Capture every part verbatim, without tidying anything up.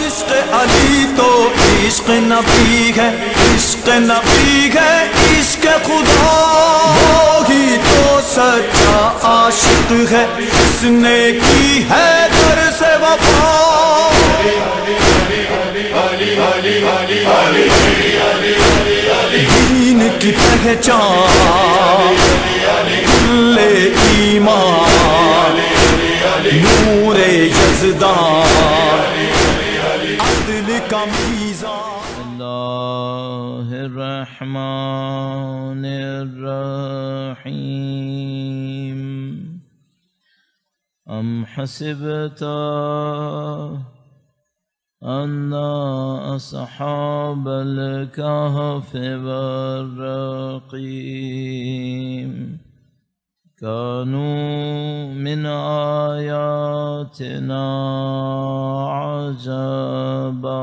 عشق علی تو عشق نبی ہے، عشق نبی ہے عشق خدا، وہی تو سچا عاشق ہے جس نے کی ہے در سے وفا۔ دین کی پہچان کل ایمان، نور یزدان عدل کا میزان۔ اللہ الرحمن الرحیم۔ ام حسبت ان اصحاب الکہف والرقیم كانوا من آياتنا عجبا۔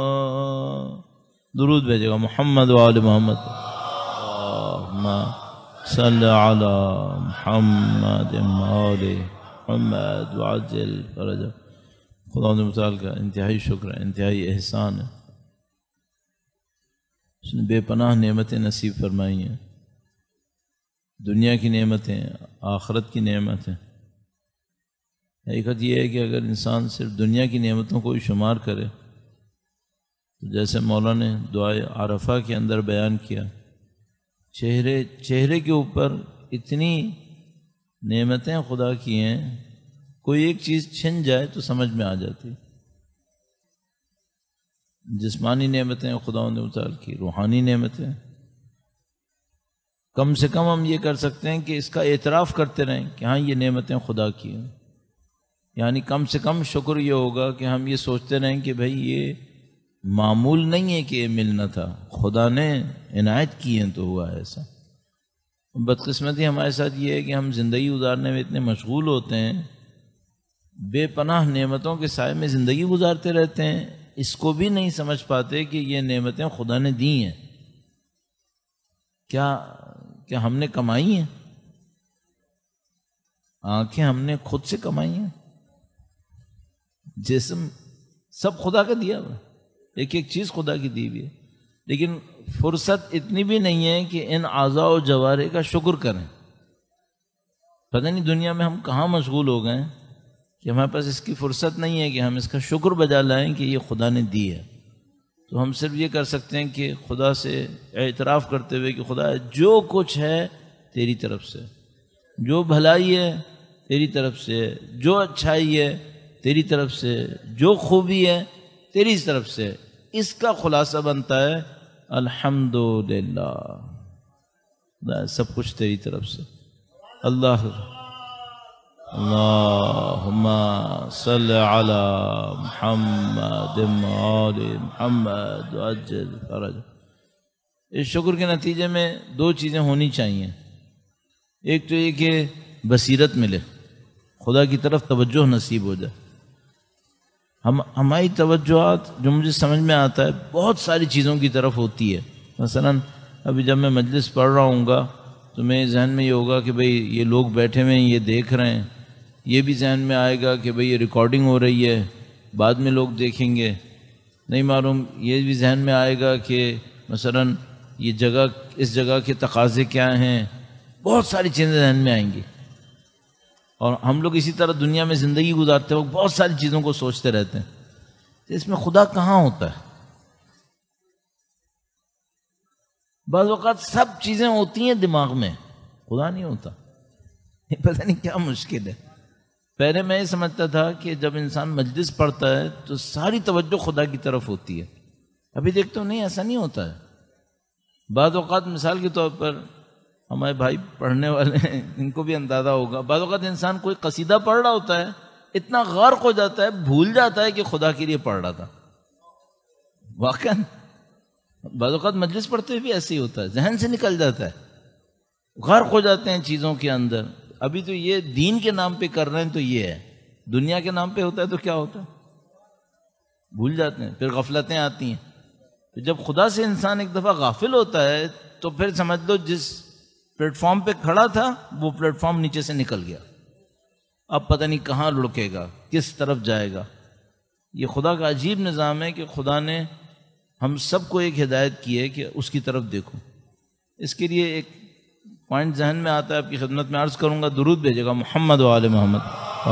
درود بھیجے گا محمد و آل محمد، اللہم صلی علی محمد و آل محمد وعجل فرجہ۔ خدا متعال کا انتہائی شکر ہے، انتہائی احسان ہے، اس نے بے پناہ نعمتیں نصیب فرمائی ہیں، دنیا کی نعمتیں، آخرت کی نعمتیں۔ حقیقت یہ ہے کہ اگر انسان صرف دنیا کی نعمتوں کو ہی شمار کرے تو جیسے مولا نے دعائے عرفہ کے اندر بیان کیا، چہرے چہرے کے اوپر اتنی نعمتیں خدا کی ہیں، کوئی ایک چیز چھن جائے تو سمجھ میں آ جاتی۔ جسمانی نعمتیں خدا نے اتار کی، روحانی نعمتیں، کم سے کم ہم یہ کر سکتے ہیں کہ اس کا اعتراف کرتے رہیں کہ ہاں یہ نعمتیں خدا کی ہیں، یعنی کم سے کم شکر یہ ہوگا کہ ہم یہ سوچتے رہیں کہ بھئی یہ معمول نہیں ہے کہ یہ ملنا تھا، خدا نے عنایت کی ہیں تو ہوا ایسا۔ بدقسمتی ہمارے ساتھ یہ ہے کہ ہم زندگی گزارنے میں اتنے مشغول ہوتے ہیں، بے پناہ نعمتوں کے سائے میں زندگی گزارتے رہتے ہیں، اس کو بھی نہیں سمجھ پاتے کہ یہ نعمتیں خدا نے دی ہیں۔ کیا کیا ہم نے کمائی ہیں؟ آنکھیں ہم نے خود سے کمائی ہیں؟ جسم سب خدا کا دیا ہوا، ایک ایک چیز خدا کی دی ہوئی ہے، لیکن فرصت اتنی بھی نہیں ہے کہ ان اعضاء و جوارح کا شکر کریں۔ پتہ نہیں دنیا میں ہم کہاں مشغول ہو گئے ہیں کہ ہمارے پاس اس کی فرصت نہیں ہے کہ ہم اس کا شکر بجا لائیں کہ یہ خدا نے دی ہے۔ تو ہم صرف یہ کر سکتے ہیں کہ خدا سے اعتراف کرتے ہوئے کہ خدا جو کچھ ہے تیری طرف سے، جو بھلائی ہے تیری طرف سے، جو اچھائی ہے تیری طرف سے، جو خوبی ہے تیری طرف سے، اس کا خلاصہ بنتا ہے الحمدللہ، سب کچھ تیری طرف سے۔ اللہ اللہم صلی علی محمد و آل محمد وعجل فرج۔ اس شکر کے نتیجے میں دو چیزیں ہونی چاہیے، ایک تو یہ کہ بصیرت ملے، خدا کی طرف توجہ نصیب ہو جائے۔ ہم ہماری توجہات جو مجھے سمجھ میں آتا ہے بہت ساری چیزوں کی طرف ہوتی ہے۔ مثلا ابھی جب میں مجلس پڑھ رہا ہوں گا تو میرے ذہن میں یہ ہوگا کہ بھئی یہ لوگ بیٹھے ہوئے ہیں، یہ دیکھ رہے ہیں، یہ بھی ذہن میں آئے گا کہ بھئی یہ ریکارڈنگ ہو رہی ہے، بعد میں لوگ دیکھیں گے، نہیں معلوم یہ بھی ذہن میں آئے گا کہ مثلا یہ جگہ، اس جگہ کے تقاضے کیا ہیں، بہت ساری چیزیں ذہن میں آئیں گی۔ اور ہم لوگ اسی طرح دنیا میں زندگی گزارتے وقت بہت ساری چیزوں کو سوچتے رہتے ہیں، تو اس میں خدا کہاں ہوتا ہے؟ بعض اوقات سب چیزیں ہوتی ہیں دماغ میں، خدا نہیں ہوتا۔ یہ پتہ نہیں کیا مشکل ہے۔ پہلے میں یہ سمجھتا تھا کہ جب انسان مجلس پڑھتا ہے تو ساری توجہ خدا کی طرف ہوتی ہے، ابھی دیکھتا ہوں نہیں، ایسا نہیں ہوتا ہے۔ بعض اوقات مثال کے طور پر ہمارے بھائی پڑھنے والے ہیں، ان کو بھی اندازہ ہوگا، بعض اوقات انسان کوئی قصیدہ پڑھ رہا ہوتا ہے، اتنا غرق ہو جاتا ہے، بھول جاتا ہے کہ خدا کے لیے پڑھ رہا تھا۔ واقعا بعض اوقات مجلس پڑھتے ہوئے بھی ایسے ہی ہوتا ہے، ذہن سے نکل جاتا ہے، غرق ہو جاتے ہیں چیزوں کے اندر۔ ابھی تو یہ دین کے نام پہ کر رہے ہیں تو یہ ہے، دنیا کے نام پہ ہوتا ہے تو کیا ہوتا ہے؟ بھول جاتے ہیں، پھر غفلتیں آتی ہیں۔ تو جب خدا سے انسان ایک دفعہ غافل ہوتا ہے تو پھر سمجھ لو جس پلیٹ فارم پہ کھڑا تھا وہ پلیٹ فارم نیچے سے نکل گیا، اب پتہ نہیں کہاں لڑکے گا، کس طرف جائے گا۔ یہ خدا کا عجیب نظام ہے کہ خدا نے ہم سب کو ایک ہدایت کی ہے کہ اس کی طرف دیکھو. اس کے لیے ایک پوائنٹ ذہن میں آتا ہے، آپ کی خدمت میں عرض کروں گا. درود بھیجے گا محمد و آل محمد.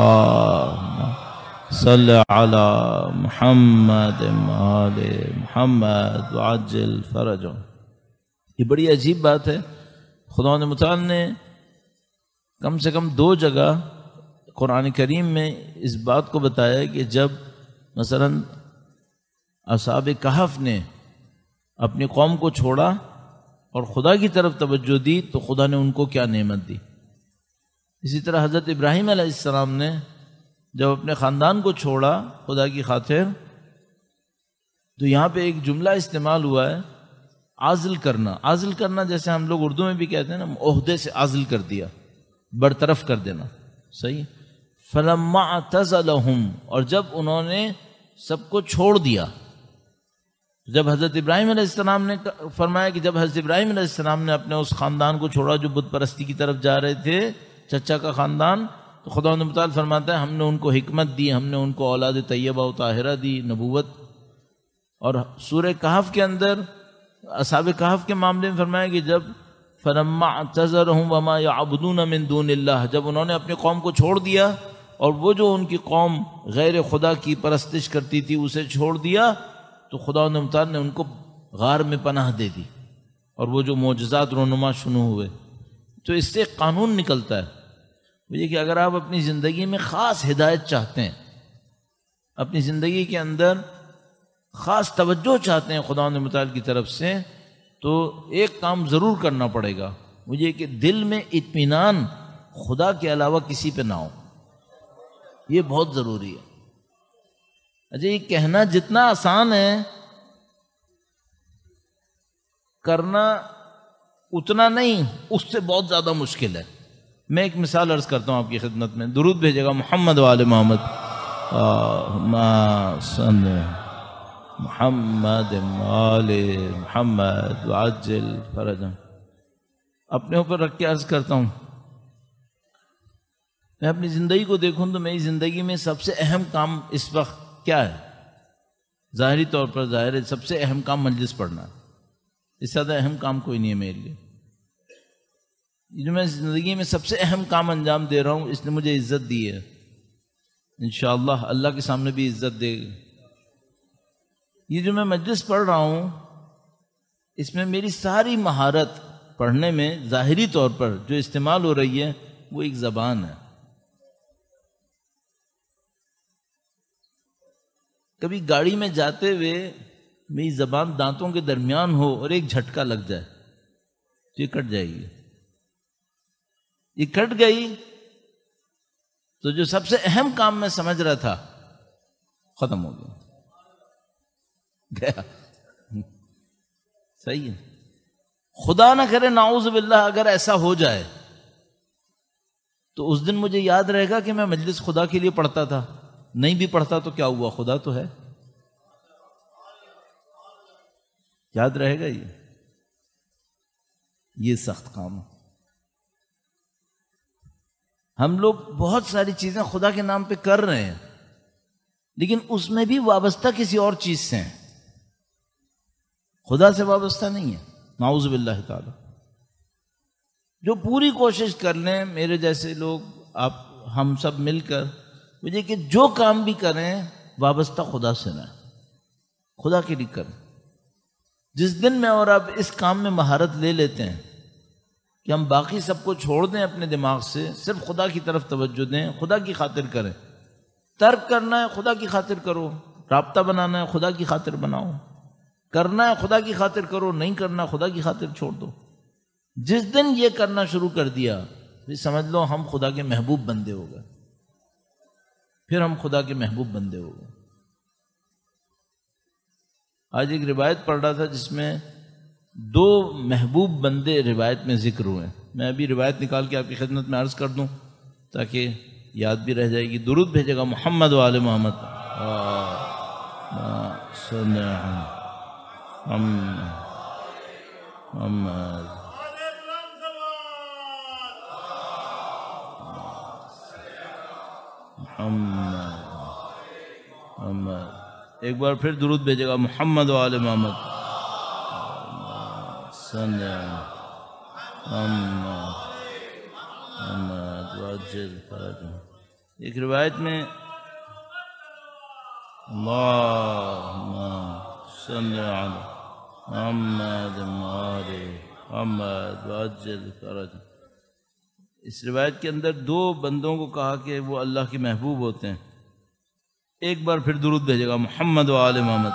صلی علی محمد آل محمد وعجل فرجہ. یہ بڑی عجیب بات ہے. خدا متعال نے کم سے کم دو جگہ قرآن کریم میں اس بات کو بتایا کہ جب مثلا اصحاب کہف نے اپنی قوم کو چھوڑا اور خدا کی طرف توجہ دی تو خدا نے ان کو کیا نعمت دی. اسی طرح حضرت ابراہیم علیہ السلام نے جب اپنے خاندان کو چھوڑا خدا کی خاطر، تو یہاں پہ ایک جملہ استعمال ہوا ہے عازل کرنا. عازل کرنا جیسے ہم لوگ اردو میں بھی کہتے ہیں نا، عہدے سے عازل کر دیا، برطرف کر دینا. صحیح. فلما اعتزلہم، اور جب انہوں نے سب کو چھوڑ دیا. جب حضرت ابراہیم علیہ السلام نے فرمایا کہ جب حضرت ابراہیم علیہ السلام نے اپنے اس خاندان کو چھوڑا جو بت پرستی کی طرف جا رہے تھے، چچا کا خاندان، تو خدا متعال فرماتا ہے ہم نے ان کو حکمت دی، ہم نے ان کو اولاد طیبہ و طاہرہ دی، نبوت. اور سورہ کہف کے اندر اصحاب کہف کے معاملے میں فرمایا کہ جب فلما اعتزلہم وما یعبدون من دون اللہ، جب انہوں نے اپنی قوم کو چھوڑ دیا اور وہ جو ان کی قوم غیر خدا کی پرستش کرتی تھی اسے چھوڑ دیا، تو خدا متعال نے ان کو غار میں پناہ دے دی اور وہ جو معجزات رونما شروع ہوئے. تو اس سے ایک قانون نکلتا ہے، وہ یہ کہ اگر آپ اپنی زندگی میں خاص ہدایت چاہتے ہیں، اپنی زندگی کے اندر خاص توجہ چاہتے ہیں خدا متعال کی طرف سے، تو ایک کام ضرور کرنا پڑے گا، وہ یہ کہ دل میں اطمینان خدا کے علاوہ کسی پہ نہ ہو. یہ بہت ضروری ہے. اچھا، یہ کہنا جتنا آسان ہے کرنا اتنا نہیں، اس سے بہت زیادہ مشکل ہے. میں ایک مثال عرض کرتا ہوں آپ کی خدمت میں. درود بھیجے گا محمد و آل محمد. اللہم صلی محمد و آل محمد وعجل فرجہ. اپنے اوپر رکھ کے عرض کرتا ہوں، میں اپنی زندگی کو دیکھوں تو میری زندگی میں سب سے اہم کام اس وقت کیا ہے؟ ظاہری طور پر ظاہر ہے سب سے اہم کام مجلس پڑھنا ہے. اس سے زیادہ اہم کام کوئی نہیں ہے میرے لیے. یہ جو میں زندگی میں سب سے اہم کام انجام دے رہا ہوں، اس نے مجھے عزت دی ہے. انشاءاللہ اللہ کے سامنے بھی عزت دے گا. یہ جو میں مجلس پڑھ رہا ہوں، اس میں میری ساری مہارت پڑھنے میں ظاہری طور پر جو استعمال ہو رہی ہے وہ ایک زبان ہے. کبھی گاڑی میں جاتے ہوئے میری زبان دانتوں کے درمیان ہو اور ایک جھٹکا لگ جائے تو یہ کٹ جائے گی. یہ کٹ گئی تو جو سب سے اہم کام میں سمجھ رہا تھا ختم ہو گیا، گیا. صحیح ہے. خدا نہ کرے نعوذ باللہ اگر ایسا ہو جائے تو اس دن مجھے یاد رہے گا کہ میں مجلس خدا کے لیے پڑھتا تھا. نہیں بھی پڑھتا تو کیا ہوا، خدا تو ہے. یاد رہے گا. یہ یہ سخت کام ہے. ہم لوگ بہت ساری چیزیں خدا کے نام پہ کر رہے ہیں، لیکن اس میں بھی وابستہ کسی اور چیز سے ہیں، خدا سے وابستہ نہیں ہے. نعوذ باللہ تعالی. جو پوری کوشش کر لیں میرے جیسے لوگ، آپ ہم سب مل کر، مجھے کہ جو کام بھی کریں وابستہ خدا سے نہ، خدا کے لیے کریں. جس دن میں اور آپ اس کام میں مہارت لے لیتے ہیں کہ ہم باقی سب کو چھوڑ دیں اپنے دماغ سے، صرف خدا کی طرف توجہ دیں، خدا کی خاطر کریں. ترک کرنا ہے خدا کی خاطر کرو، رابطہ بنانا ہے خدا کی خاطر بناؤ، کرنا ہے خدا کی خاطر کرو، نہیں کرنا خدا کی خاطر چھوڑ دو. جس دن یہ کرنا شروع کر دیا پھر سمجھ لو ہم خدا کے محبوب بندے ہو گئے. پھر ہم خدا کے محبوب بندے ہو گئے. آج ایک روایت پڑھ رہا تھا جس میں دو محبوب بندے روایت میں ذکر ہوئے. میں ابھی روایت نکال کے آپ کی خدمت میں عرض کر دوں تاکہ یاد بھی رہ جائے گی. درود بھیجے گا محمد و آل محمد. محمد محمد محمد ایک بار پھر درود بھیجے گا محمد و آل محمد صلی محمد وعجل فرجہ. ایک روایت میں اللہم صلی علی محمد وآل محمد وعجل فرجہ. اس روایت کے اندر دو بندوں کو کہا کہ وہ اللہ کے محبوب ہوتے ہیں. ایک بار پھر درود بھیجے گا محمد و آل محمد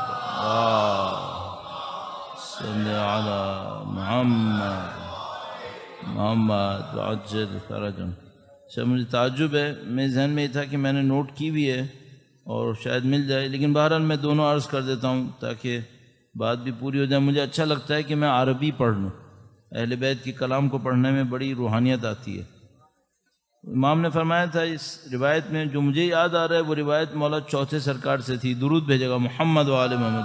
صلی علی محمد محمد وعجل فرجہ. اچھا مجھے تعجب ہے، میرے ذہن میں یہ تھا کہ میں نے نوٹ کی بھی ہے اور شاید مل جائے، لیکن بہرحال میں دونوں عرض کر دیتا ہوں تاکہ بات بھی پوری ہو جائے. مجھے اچھا لگتا ہے کہ میں عربی پڑھ لوں. اہل بیت کی کلام کو پڑھنے میں بڑی روحانیت آتی ہے. امام نے فرمایا تھا اس روایت میں، جو مجھے یاد آ رہا ہے وہ روایت مولا چوتھے سرکار سے تھی. درود بھیجے گا محمد و آل محمد.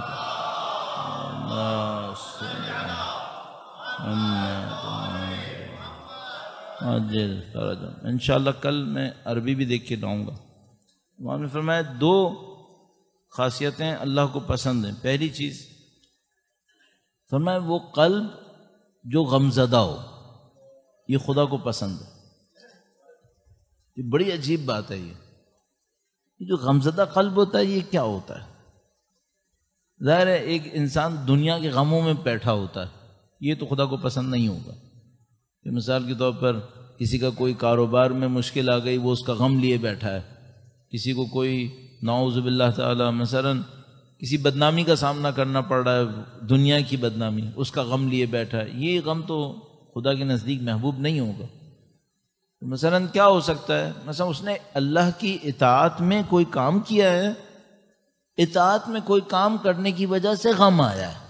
انشاءاللہ کل میں عربی بھی دیکھ کے لاؤں گا. امام نے فرمایا دو خاصیتیں اللہ کو پسند ہیں. پہلی چیز فرمایا وہ قلب جو غمزدہ ہو، یہ خدا کو پسند ہے. یہ بڑی عجیب بات ہے. یہ یہ جو غمزدہ قلب ہوتا ہے یہ کیا ہوتا ہے؟ ظاہر ہے ایک انسان دنیا کے غموں میں بیٹھا ہوتا ہے، یہ تو خدا کو پسند نہیں ہوگا. کہ مثال کے طور پر کسی کا کوئی کاروبار میں مشکل آ گئی، وہ اس کا غم لیے بیٹھا ہے. کسی کو کوئی نعوذ باللہ تعالی مثلا کسی بدنامی کا سامنا کرنا پڑ رہا ہے، دنیا کی بدنامی، اس کا غم لیے بیٹھا ہے. یہ غم تو خدا کے نزدیک محبوب نہیں ہوگا. مثلا کیا ہو سکتا ہے؟ مثلا اس نے اللہ کی اطاعت میں کوئی کام کیا ہے، اطاعت میں کوئی کام کرنے کی وجہ سے غم آیا ہے،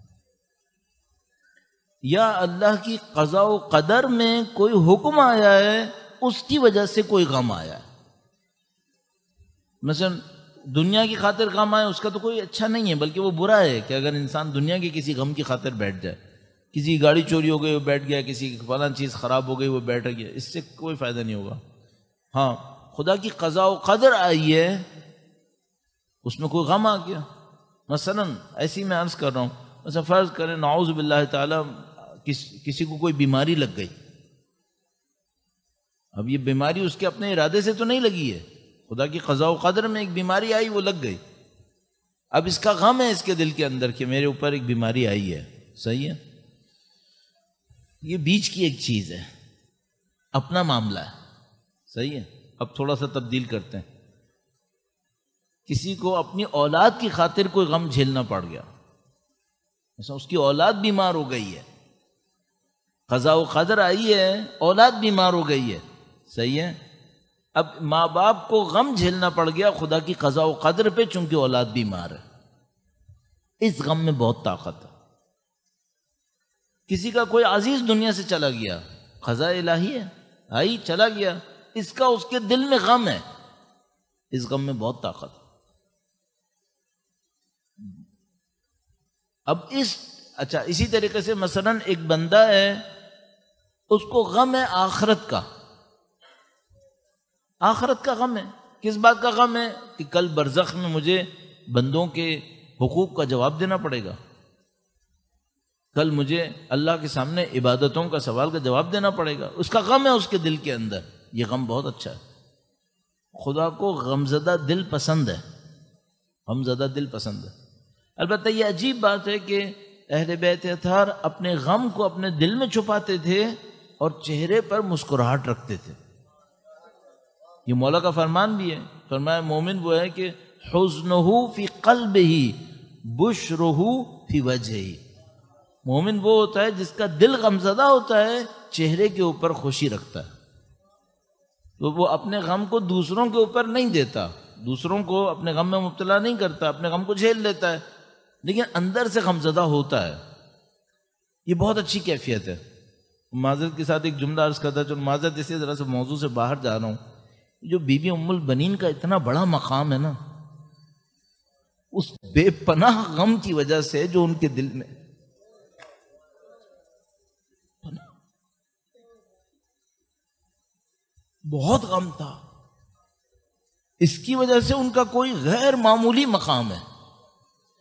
یا اللہ کی قضاء و قدر میں کوئی حکم آیا ہے اس کی وجہ سے کوئی غم آیا ہے. مثلا دنیا کی خاطر غم آئے اس کا تو کوئی اچھا نہیں ہے، بلکہ وہ برا ہے کہ اگر انسان دنیا کے کسی غم کی خاطر بیٹھ جائے. کسی کی گاڑی چوری ہو گئی وہ بیٹھ گیا، کسی کی فلاں چیز خراب ہو گئی وہ بیٹھ گیا، اس سے کوئی فائدہ نہیں ہوگا. ہاں خدا کی قضاء و قدر آئی ہے، اس میں کوئی غم آ گیا. مثلا ایسی میں عرض کر رہا ہوں، مثلا فرض کریں نعوذ باللہ تعالی کس, کسی کو کوئی بیماری لگ گئی. اب یہ بیماری اس کے اپنے ارادے سے تو نہیں لگی ہے، خدا کی قضاء و قدر میں ایک بیماری آئی، وہ لگ گئی. اب اس کا غم ہے اس کے دل کے اندر کہ میرے اوپر ایک بیماری آئی ہے. صحیح ہے، یہ بیچ کی ایک چیز ہے، اپنا معاملہ ہے. صحیح ہے. اب تھوڑا سا تبدیل کرتے ہیں. کسی کو اپنی اولاد کی خاطر کوئی غم جھیلنا پڑ گیا، مثلا اس کی اولاد بیمار ہو گئی ہے، قضاء و قدر آئی ہے، اولاد بیمار ہو گئی ہے. صحیح ہے. اب ماں باپ کو غم جھیلنا پڑ گیا خدا کی قضاء و قدر پہ، چونکہ اولاد بیمار ہے. اس غم میں بہت طاقت ہے. کسی کا کوئی عزیز دنیا سے چلا گیا، قضاء الہی ہے، آئی چلا گیا، اس کا اس کے دل میں غم ہے، اس غم میں بہت طاقت ہے. اب اس اچھا اسی طریقے سے مثلا ایک بندہ ہے، اس کو غم ہے آخرت کا. آخرت کا غم ہے. کس بات کا غم ہے؟ کہ کل برزخ میں مجھے بندوں کے حقوق کا جواب دینا پڑے گا، کل مجھے اللہ کے سامنے عبادتوں کا سوال کا جواب دینا پڑے گا. اس کا غم ہے اس کے دل کے اندر. یہ غم بہت اچھا ہے. خدا کو غمزدہ دل پسند ہے، غمزدہ دل پسند ہے. البتہ یہ عجیب بات ہے کہ اہل بیت اطہار اپنے غم کو اپنے دل میں چھپاتے تھے اور چہرے پر مسکراہٹ رکھتے تھے. یہ مولا کا فرمان بھی ہے. فرمایا مومن وہ ہے کہ حزنہ فی قلبہ بشرہ فی وجہہ. مومن وہ ہوتا ہے جس کا دل غمزدہ ہوتا ہے، چہرے کے اوپر خوشی رکھتا ہے. تو وہ اپنے غم کو دوسروں کے اوپر نہیں دیتا، دوسروں کو اپنے غم میں مبتلا نہیں کرتا، اپنے غم کو جھیل لیتا ہے، لیکن اندر سے غمزدہ ہوتا ہے. یہ بہت اچھی کیفیت ہے. معذرت کے ساتھ ایک جملہ عرض کرتا ہے، چلو معذرت اسی طرح سے موضوع سے باہر جا رہا ہوں. جو بی بی ام البنین کا اتنا بڑا مقام ہے نا، اس بے پناہ غم کی وجہ سے جو ان کے دل میں بہت غم تھا، اس کی وجہ سے ان کا کوئی غیر معمولی مقام ہے.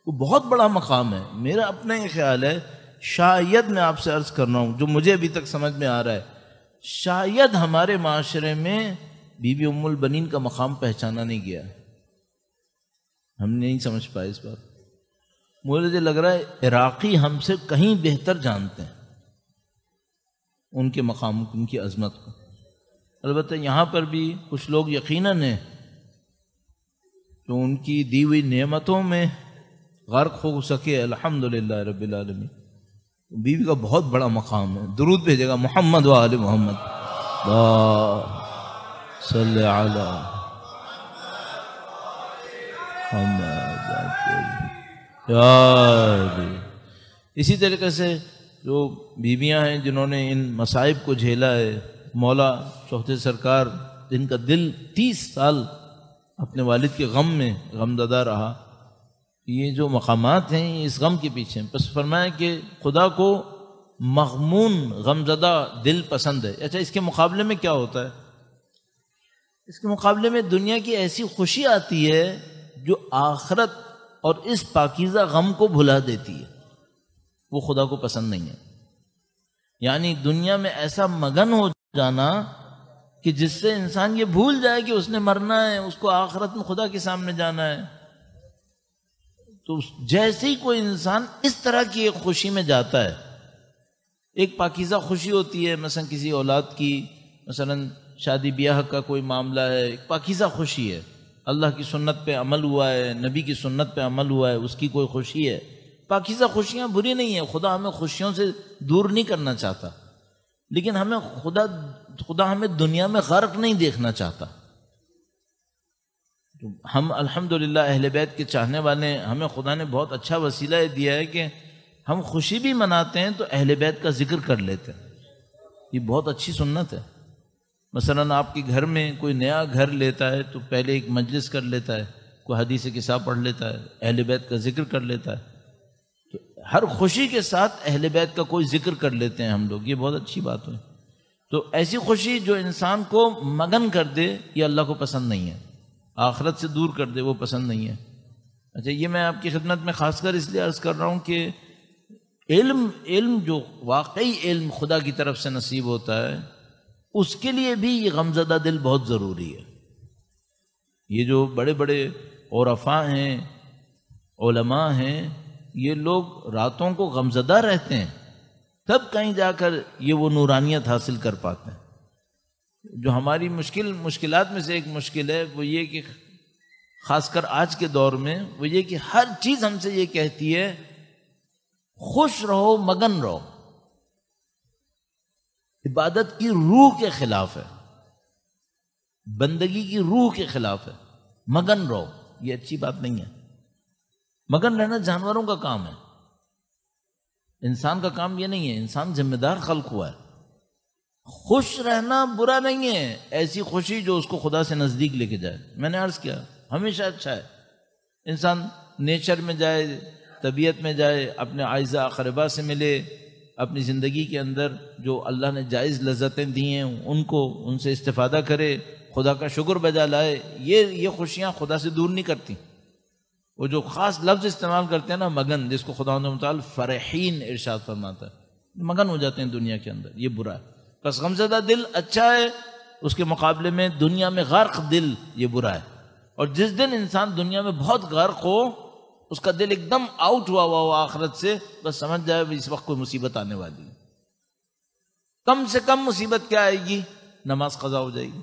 وہ بہت بڑا مقام ہے. میرا اپنا یہ خیال ہے، شاید میں آپ سے عرض کر رہا ہوں جو مجھے ابھی تک سمجھ میں آ رہا ہے، شاید ہمارے معاشرے میں بی بی ام البنین کا مقام پہچانا نہیں گیا، ہم نہیں سمجھ پائے اس بات. مجھے لگ رہا ہے عراقی ہم سے کہیں بہتر جانتے ہیں ان کے مقام، ان کی عظمت کو. البتہ یہاں پر بھی کچھ لوگ یقیناً ہیں تو ان کی دی ہوئی نعمتوں میں غرق ہو سکے. الحمدللہ رب العالمین. بیوی کا بہت بڑا مقام ہے. درود بھیجے گا محمد و آل محمد. اللہ صلی علی محمد. اسی طریقے سے جو بیویاں ہیں جنہوں نے ان مصائب کو جھیلا ہے، مولا چوتھے سرکار جن کا دل تیس سال اپنے والد کے غم میں غمزدہ رہا، یہ جو مقامات ہیں یہ اس غم کے پیچھے ہیں. بس فرمایا کہ خدا کو مغمون غمزدہ دل پسند ہے. اچھا اس کے مقابلے میں کیا ہوتا ہے؟ اس کے مقابلے میں دنیا کی ایسی خوشی آتی ہے جو آخرت اور اس پاکیزہ غم کو بھلا دیتی ہے، وہ خدا کو پسند نہیں ہے. یعنی دنیا میں ایسا مگن ہو جانا کہ جس سے انسان یہ بھول جائے کہ اس نے مرنا ہے، اس کو آخرت میں خدا کے سامنے جانا ہے. تو جیسے ہی کوئی انسان اس طرح کی ایک خوشی میں جاتا ہے، ایک پاکیزہ خوشی ہوتی ہے، مثلا کسی اولاد کی، مثلا شادی بیاہ کا کوئی معاملہ ہے، ایک پاکیزہ خوشی ہے، اللہ کی سنت پہ عمل ہوا ہے، نبی کی سنت پہ عمل ہوا ہے، اس کی کوئی خوشی ہے. پاکیزہ خوشیاں بری نہیں ہیں، خدا ہمیں خوشیوں سے دور نہیں کرنا چاہتا، لیکن ہمیں خدا خدا ہمیں دنیا میں غرق نہیں دیکھنا چاہتا. ہم الحمدللہ اہل بیت کے چاہنے والے، ہمیں خدا نے بہت اچھا وسیلہ دیا ہے کہ ہم خوشی بھی مناتے ہیں تو اہل بیت کا ذکر کر لیتے ہیں. یہ بہت اچھی سنت ہے. مثلا آپ کے گھر میں کوئی نیا گھر لیتا ہے تو پہلے ایک مجلس کر لیتا ہے، کوئی حدیث کتاب پڑھ لیتا ہے، اہل بیت کا ذکر کر لیتا ہے. تو ہر خوشی کے ساتھ اہل بیت کا کوئی ذکر کر لیتے ہیں ہم لوگ، یہ بہت اچھی بات ہے. تو ایسی خوشی جو انسان کو مگن کر دے یہ اللہ کو پسند نہیں ہے، آخرت سے دور کر دے وہ پسند نہیں ہے. اچھا یہ میں آپ کی خدمت میں خاص کر اس لیے عرض کر رہا ہوں کہ علم علم جو واقعی علم خدا کی طرف سے نصیب ہوتا ہے اس کے لیے بھی یہ غمزدہ دل بہت ضروری ہے. یہ جو بڑے بڑے عرفاء ہیں، علماء ہیں، یہ لوگ راتوں کو غمزدہ رہتے ہیں تب کہیں جا کر یہ وہ نورانیت حاصل کر پاتے ہیں. جو ہماری مشکل مشکلات میں سے ایک مشکل ہے وہ یہ کہ خاص کر آج کے دور میں وہ یہ کہ ہر چیز ہم سے یہ کہتی ہے خوش رہو، مگن رہو. عبادت کی روح کے خلاف ہے، بندگی کی روح کے خلاف ہے. مگن رہو یہ اچھی بات نہیں ہے. مگن رہنا جانوروں کا کام ہے، انسان کا کام یہ نہیں ہے. انسان ذمہ دار خلق ہوا ہے. خوش رہنا برا نہیں ہے، ایسی خوشی جو اس کو خدا سے نزدیک لے کے جائے. میں نے عرض کیا ہمیشہ اچھا ہے انسان نیچر میں جائے، طبیعت میں جائے، اپنے اعزاء اقرباء سے ملے، اپنی زندگی کے اندر جو اللہ نے جائز لذتیں دی ہیں ان کو ان سے استفادہ کرے، خدا کا شکر بجا لائے. یہ یہ خوشیاں خدا سے دور نہیں کرتی. وہ جو خاص لفظ استعمال کرتے ہیں نا مگن، جس کو خدا متعال فرحین ارشاد فرماتا ہے، مگن ہو جاتے ہیں دنیا کے اندر، یہ برا ہے. بس غمزدہ دل اچھا ہے، اس کے مقابلے میں دنیا میں غرق دل یہ برا ہے. اور جس دن انسان دنیا میں بہت غرق ہو، اس کا دل ایک دم آؤٹ ہوا ہوا ہو آخرت سے، بس سمجھ جائے اس وقت کوئی مصیبت آنے والی ہے. کم سے کم مصیبت کیا آئے گی؟ نماز قضا ہو جائے گی.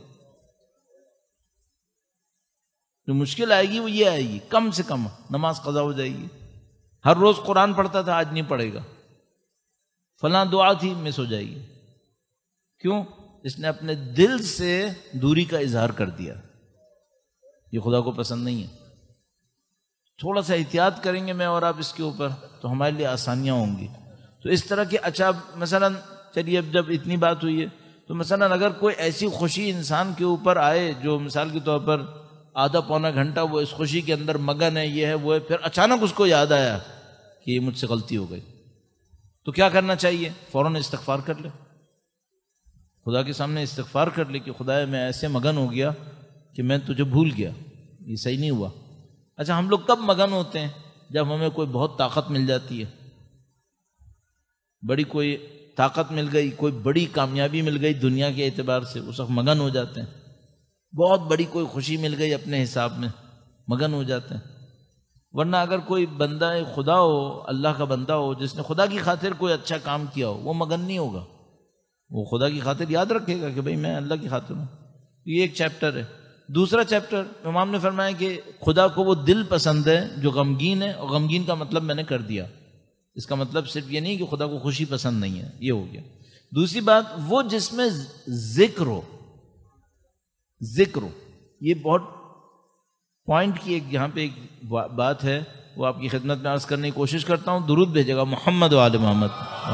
جو مشکل آئے گی وہ یہ آئے گی، کم سے کم نماز قضا ہو جائے گی. ہر روز قرآن پڑھتا تھا آج نہیں پڑھے گا، فلاں دعا تھی مس ہو جائے گی. کیوں؟ اس نے اپنے دل سے دوری کا اظہار کر دیا. یہ خدا کو پسند نہیں ہے. تھوڑا سا احتیاط کریں گے میں اور آپ اس کے اوپر تو ہمارے لیے آسانیاں ہوں گی. تو اس طرح کے اچھا مثلا چلیے اب جب اتنی بات ہوئی ہے تو مثلا اگر کوئی ایسی خوشی انسان کے اوپر آئے جو مثال کے طور پر آدھا پونا گھنٹہ وہ اس خوشی کے اندر مگن ہے، یہ ہے وہ ہے، پھر اچانک اس کو یاد آیا کہ یہ مجھ سے غلطی ہو گئی، تو کیا کرنا چاہیے؟ فوراً استغفار کر لے، خدا کے سامنے استغفار کر لے کہ خدایا میں ایسے مگن ہو گیا کہ میں تجھے بھول گیا، یہ صحیح نہیں ہوا. اچھا ہم لوگ کب مگن ہوتے ہیں؟ جب ہمیں کوئی بہت طاقت مل جاتی ہے، بڑی کوئی طاقت مل گئی، کوئی بڑی کامیابی مل گئی دنیا کے اعتبار سے، اس وقت مگن ہو جاتے ہیں. بہت بڑی کوئی خوشی مل گئی اپنے حساب میں، مگن ہو جاتے ہیں. ورنہ اگر کوئی بندہ خدا ہو، اللہ کا بندہ ہو، جس نے خدا کی خاطر کوئی اچھا کام کیا ہو، وہ مگن نہیں ہوگا. وہ خدا کی خاطر یاد رکھے گا کہ بھئی میں اللہ کی خاطر ہوں. یہ ایک چیپٹر ہے. دوسرا چیپٹر امام نے فرمایا کہ خدا کو وہ دل پسند ہے جو غمگین ہے، اور غمگین کا مطلب میں نے کر دیا. اس کا مطلب صرف یہ نہیں کہ خدا کو خوشی پسند نہیں ہے، یہ ہو گیا. دوسری بات، وہ جس میں ذکر ہو، ذکر ہو. یہ بہت پوائنٹ کی ایک یہاں پہ ایک بات ہے، وہ آپ کی خدمت میں عرض کرنے کی کوشش کرتا ہوں. درود بھیجے گا محمد و آل محمد.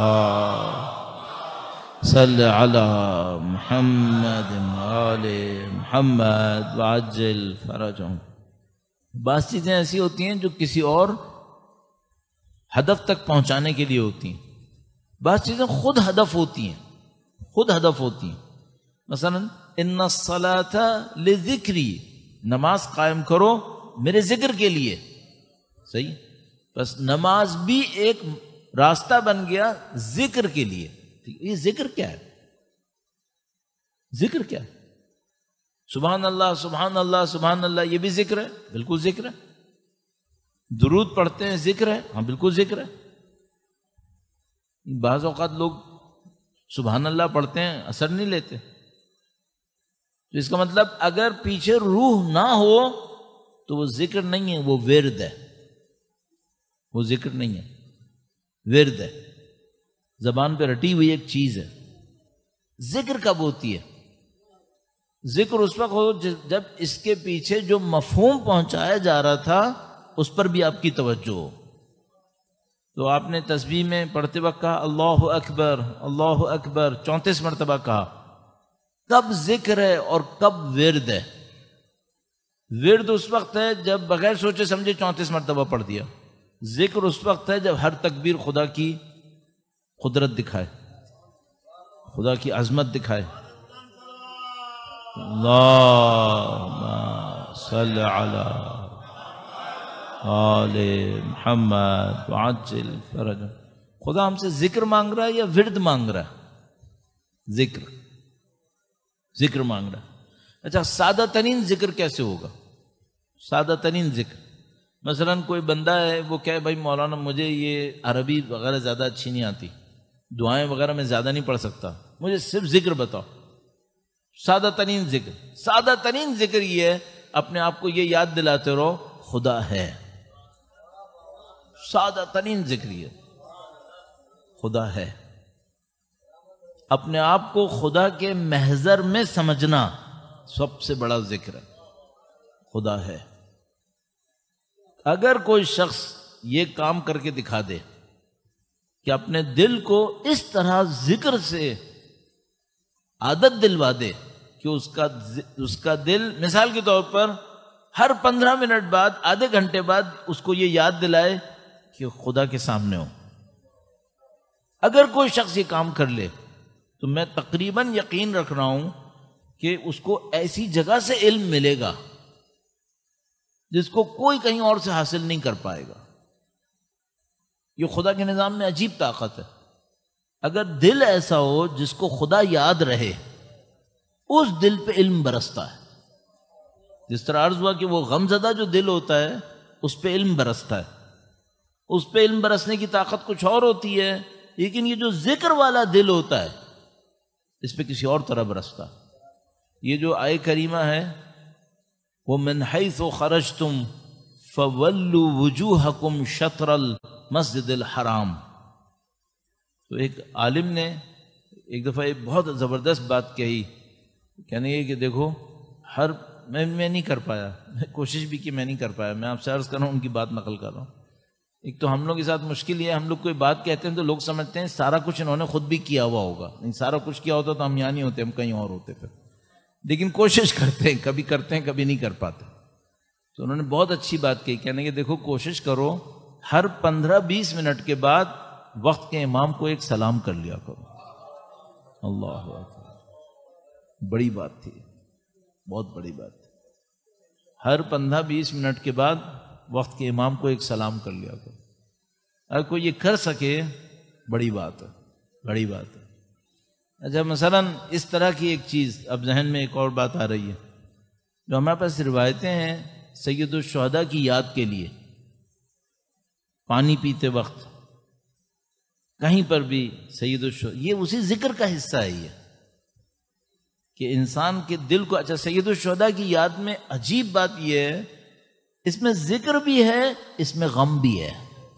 صلی علی محمد آل محمد وعجل فرجہم. بعض چیزیں ایسی ہوتی ہیں جو کسی اور ہدف تک پہنچانے کے لیے ہوتی ہیں. بعض چیزیں خود ہدف ہوتی ہیں، خود ہدف ہوتی ہیں. مثلا ان الصلاۃ لذکری، نماز قائم کرو میرے ذکر کے لیے. صحیح، بس نماز بھی ایک راستہ بن گیا ذکر کے لیے. یہ ذکر کیا ہے؟ ذکر کیا ہے؟ سبحان اللہ سبحان اللہ سبحان اللہ، یہ بھی ذکر ہے، بالکل ذکر ہے. درود پڑھتے ہیں، ذکر ہے، ہاں بالکل ذکر ہے. بعض اوقات لوگ سبحان اللہ پڑھتے ہیں، اثر نہیں لیتے. تو اس کا مطلب اگر پیچھے روح نہ ہو تو وہ ذکر نہیں ہے، وہ ورد ہے. وہ ذکر نہیں ہے، ورد ہے. زبان پہ رٹی ہوئی ایک چیز ہے. ذکر کب ہوتی ہے؟ ذکر اس وقت ہو جب اس کے پیچھے جو مفہوم پہنچایا جا رہا تھا اس پر بھی آپ کی توجہ ہو. تو آپ نے تسبیح میں پڑھتے وقت کہا اللہ اکبر اللہ اکبر چونتیس مرتبہ کہا. کب ذکر ہے اور کب ورد ہے؟ ورد اس وقت ہے جب بغیر سوچے سمجھے چونتیس مرتبہ پڑھ دیا. ذکر اس وقت ہے جب ہر تکبیر خدا کی قدرت دکھائے، خدا کی عظمت دکھائے. اللہم صلی علی آل محمد وعجل فرجہم. خدا ہم سے ذکر مانگ رہا ہے یا ورد مانگ رہا ہے؟ ذکر ذکر مانگ رہا ہے. اچھا، سادہ ترین ذکر کیسے ہوگا؟ سادہ ترین ذکر، مثلا کوئی بندہ ہے وہ کہے بھائی مولانا مجھے یہ عربی وغیرہ زیادہ اچھی نہیں آتی، دعائیں وغیرہ میں زیادہ نہیں پڑھ سکتا، مجھے صرف ذکر بتاؤ. سادہ ترین ذکر، سادہ ترین ذکر یہ ہے اپنے آپ کو یہ یاد دلاتے رہو خدا ہے. سادہ ترین ذکر یہ خدا ہے. اپنے آپ کو خدا کے محضر میں سمجھنا سب سے بڑا ذکر ہے، خدا ہے. اگر کوئی شخص یہ کام کر کے دکھا دے کہ اپنے دل کو اس طرح ذکر سے عادت دلوا دے کہ اس کا اس کا دل مثال کے طور پر ہر پندرہ منٹ بعد، آدھے گھنٹے بعد اس کو یہ یاد دلائے کہ خدا کے سامنے ہو. اگر کوئی شخص یہ کام کر لے تو میں تقریباً یقین رکھ رہا ہوں کہ اس کو ایسی جگہ سے علم ملے گا جس کو کوئی کہیں اور سے حاصل نہیں کر پائے گا. یہ خدا کے نظام میں عجیب طاقت ہے. اگر دل ایسا ہو جس کو خدا یاد رہے، اس دل پہ علم برستا ہے. جس طرح عرض ہوا کہ وہ غم زدہ جو دل ہوتا ہے اس پہ علم برستا ہے. اس پہ علم برسنے کی طاقت کچھ اور ہوتی ہے، لیکن یہ جو ذکر والا دل ہوتا ہے اس پہ کسی اور طرح برستا. یہ جو آیہ کریمہ ہے وہ من حیث خرجتم فولوا وجوہکم شطر المسجد الحرام. تو ایک عالم نے ایک دفعہ ایک بہت زبردست بات کہی، کہنے یہ کہ دیکھو ہر میں میں نہیں کر پایا، میں کوشش بھی کی میں نہیں کر پایا، میں آپ سے عرض کر رہا ہوں ان کی بات نقل کر رہا ہوں. ایک تو ہم لوگ کے ساتھ مشکل یہ ہے، ہم لوگ کوئی بات کہتے ہیں تو لوگ سمجھتے ہیں سارا کچھ انہوں نے خود بھی کیا ہوا ہوگا. نہیں، سارا کچھ کیا ہوتا تو ہم یہاں نہیں ہوتے، ہم کہیں اور ہوتے پھر. لیکن کوشش کرتے ہیں، کبھی کرتے ہیں کبھی نہیں کر پاتے. تو انہوں نے بہت اچھی بات کہی، کہنے کہ دیکھو کوشش کرو ہر پندرہ بیس منٹ کے بعد وقت کے امام کو ایک سلام کر لیا کرو. اللہ اکبر، بڑی بات تھی، بہت بڑی بات تھی. ہر پندرہ بیس منٹ کے بعد وقت کے امام کو ایک سلام کر لیا کرو. اگر کوئی یہ کر سکے بڑی بات ہے، بڑی بات ہے. اچھا مثلاً اس طرح کی ایک چیز اب ذہن میں ایک اور بات آ رہی ہے، جو ہمارے پاس روایتیں ہیں سید الشہداء کی یاد کے لیے. پانی پیتے وقت کہیں پر بھی سید الشہداء، یہ اسی ذکر کا حصہ ہے یہ کہ انسان کے دل کو. اچھا سید الشہداء کی یاد میں عجیب بات یہ ہے، اس میں ذکر بھی ہے، اس میں غم بھی ہے.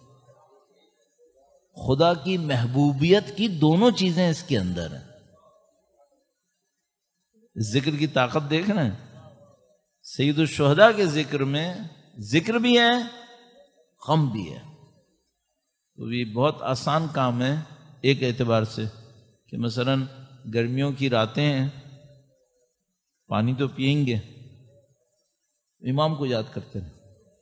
خدا کی محبوبیت کی دونوں چیزیں اس کے اندر ہیں. ذکر کی طاقت دیکھنا ہے. سید الشہداء کے ذکر میں ذکر بھی ہے، غم بھی ہے. تو یہ بہت آسان کام ہے ایک اعتبار سے کہ مثلاً گرمیوں کی راتیں ہیں، پانی تو پئیں گے، امام کو یاد کرتے ہیں.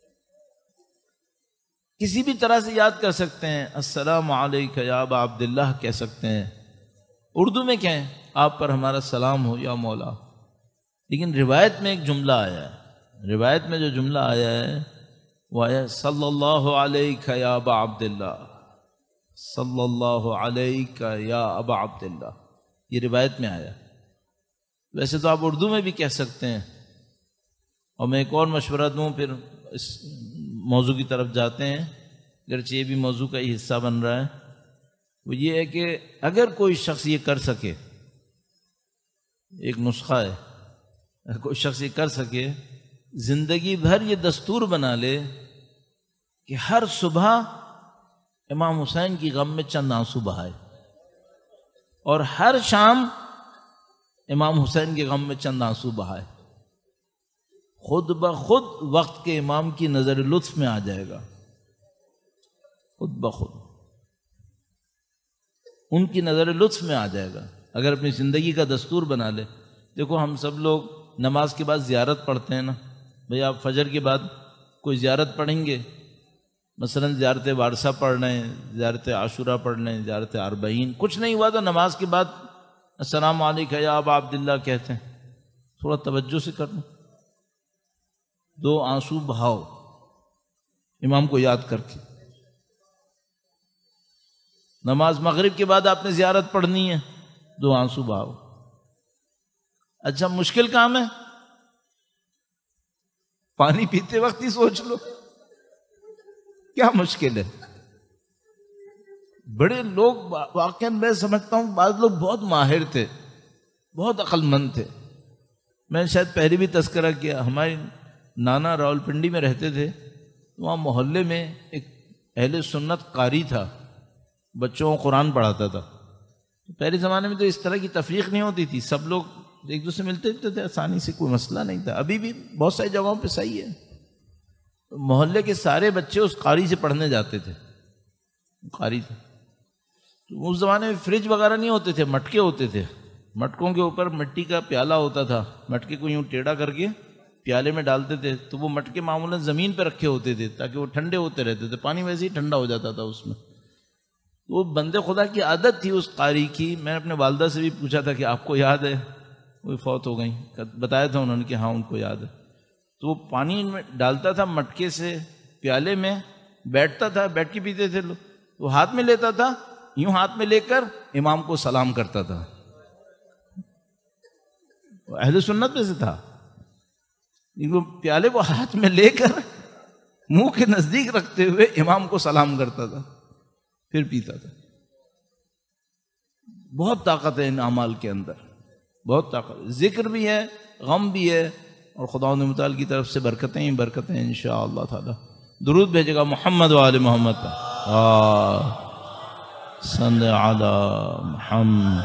کسی بھی طرح سے یاد کر سکتے ہیں. السلام علیکہ یا ابا عبداللہ کہہ سکتے ہیں. اردو میں کہیں آپ پر ہمارا سلام ہو یا مولا. لیکن روایت میں ایک جملہ آیا ہے، روایت میں جو جملہ آیا ہے وہ آیا صلی اللہ علیکہ یا ابا عبداللہ، صلی اللہ علیکہ یا ابا عبداللہ. یہ روایت میں آیا. ویسے تو آپ اردو میں بھی کہہ سکتے ہیں. اور میں ایک اور مشورہ دوں پھر اس موضوع کی طرف جاتے ہیں، اگرچہ یہ بھی موضوع کا ہی حصہ بن رہا ہے. وہ یہ ہے کہ اگر کوئی شخص یہ کر سکے، ایک نسخہ ہے، اگر کوئی شخص یہ کر سکے، زندگی بھر یہ دستور بنا لے کہ ہر صبح امام حسین کی غم میں چند آنسو بہائے، اور ہر شام امام حسین کے غم میں چند آنسو بہائے، خود بخود وقت کے امام کی نظر لطف میں آ جائے گا. خود بخود ان کی نظر لطف میں آ جائے گا اگر اپنی زندگی کا دستور بنا لے. دیکھو ہم سب لوگ نماز کے بعد زیارت پڑھتے ہیں نا. بھئی آپ فجر کے بعد کوئی زیارت پڑھیں گے، مثلا زیارت وارثہ پڑھ رہے ہیں، زیارت عاشورہ پڑھ رہے ہیں، زیارت اربعین، کچھ نہیں ہوا تو نماز کے بعد السلام علیکم یا ابا عبداللہ کہتے ہیں. تھوڑا توجہ سے کرنا، دو آنسو بہاؤ امام کو یاد کر کے. نماز مغرب کے بعد آپ نے زیارت پڑھنی ہے، دو آنسو بہاؤ. اچھا مشکل کام ہے، پانی پیتے وقت ہی سوچ لو، کیا مشکل ہے. بڑے لوگ واقعا میں سمجھتا ہوں بعض لوگ بہت ماہر تھے، بہت عقل مند تھے. میں نے شاید پہلے بھی تذکرہ کیا، ہمارے نانا راولپنڈی میں رہتے تھے، وہاں محلے میں ایک اہل سنت قاری تھا، بچوں کو قرآن پڑھاتا تھا. پہلے زمانے میں تو اس طرح کی تفریق نہیں ہوتی تھی، سب لوگ ایک دوسرے ملتے تھے آسانی سے، کوئی مسئلہ نہیں تھا. ابھی بھی بہت ساری جگہوں پہ صحیح ہے. محلے کے سارے بچے اس قاری سے پڑھنے جاتے تھے. قاری تھے تو اس زمانے میں فریج وغیرہ نہیں ہوتے تھے، مٹکے ہوتے تھے. مٹکوں کے اوپر مٹی کا پیالہ ہوتا تھا، مٹکے کو یوں ٹیڑھا کر کے پیالے میں ڈالتے تھے. تو وہ مٹکے معمولاً زمین پہ رکھے ہوتے تھے تاکہ وہ ٹھنڈے ہوتے رہتے تھے، پانی ویسے ہی ٹھنڈا ہو جاتا تھا اس میں. وہ بندے خدا کی عادت تھی اس قاری کی. میں نے اپنے والدہ سے بھی پوچھا تھا کہ آپ کو یاد ہے؟ وہ فوت ہو گئیں. بتایا تھا انہوں نے کہ ہاں ان کو یاد ہے. تو وہ پانی میں ڈالتا تھا مٹکے سے پیالے میں، بیٹھتا تھا، بیٹھ کے پیتے تھے لوگ. وہ ہاتھ میں لیتا تھا، یوں ہاتھ میں لے کر امام کو سلام کرتا تھا. وہ اہل سنت میں سے تھا. وہ پیالے کو ہاتھ میں لے کر منہ کے نزدیک رکھتے ہوئے امام کو سلام کرتا تھا، پھر پیتا تھا. بہت طاقت ہے ان اعمال کے اندر، بہت طاقت. ذکر بھی ہے، غم بھی ہے، اور خداوند متعال کی طرف سے برکتیں ہی برکتیں ہیں انشاءاللہ تعالی. درود بھیجے گا محمد و آل محمد صلی علی محمد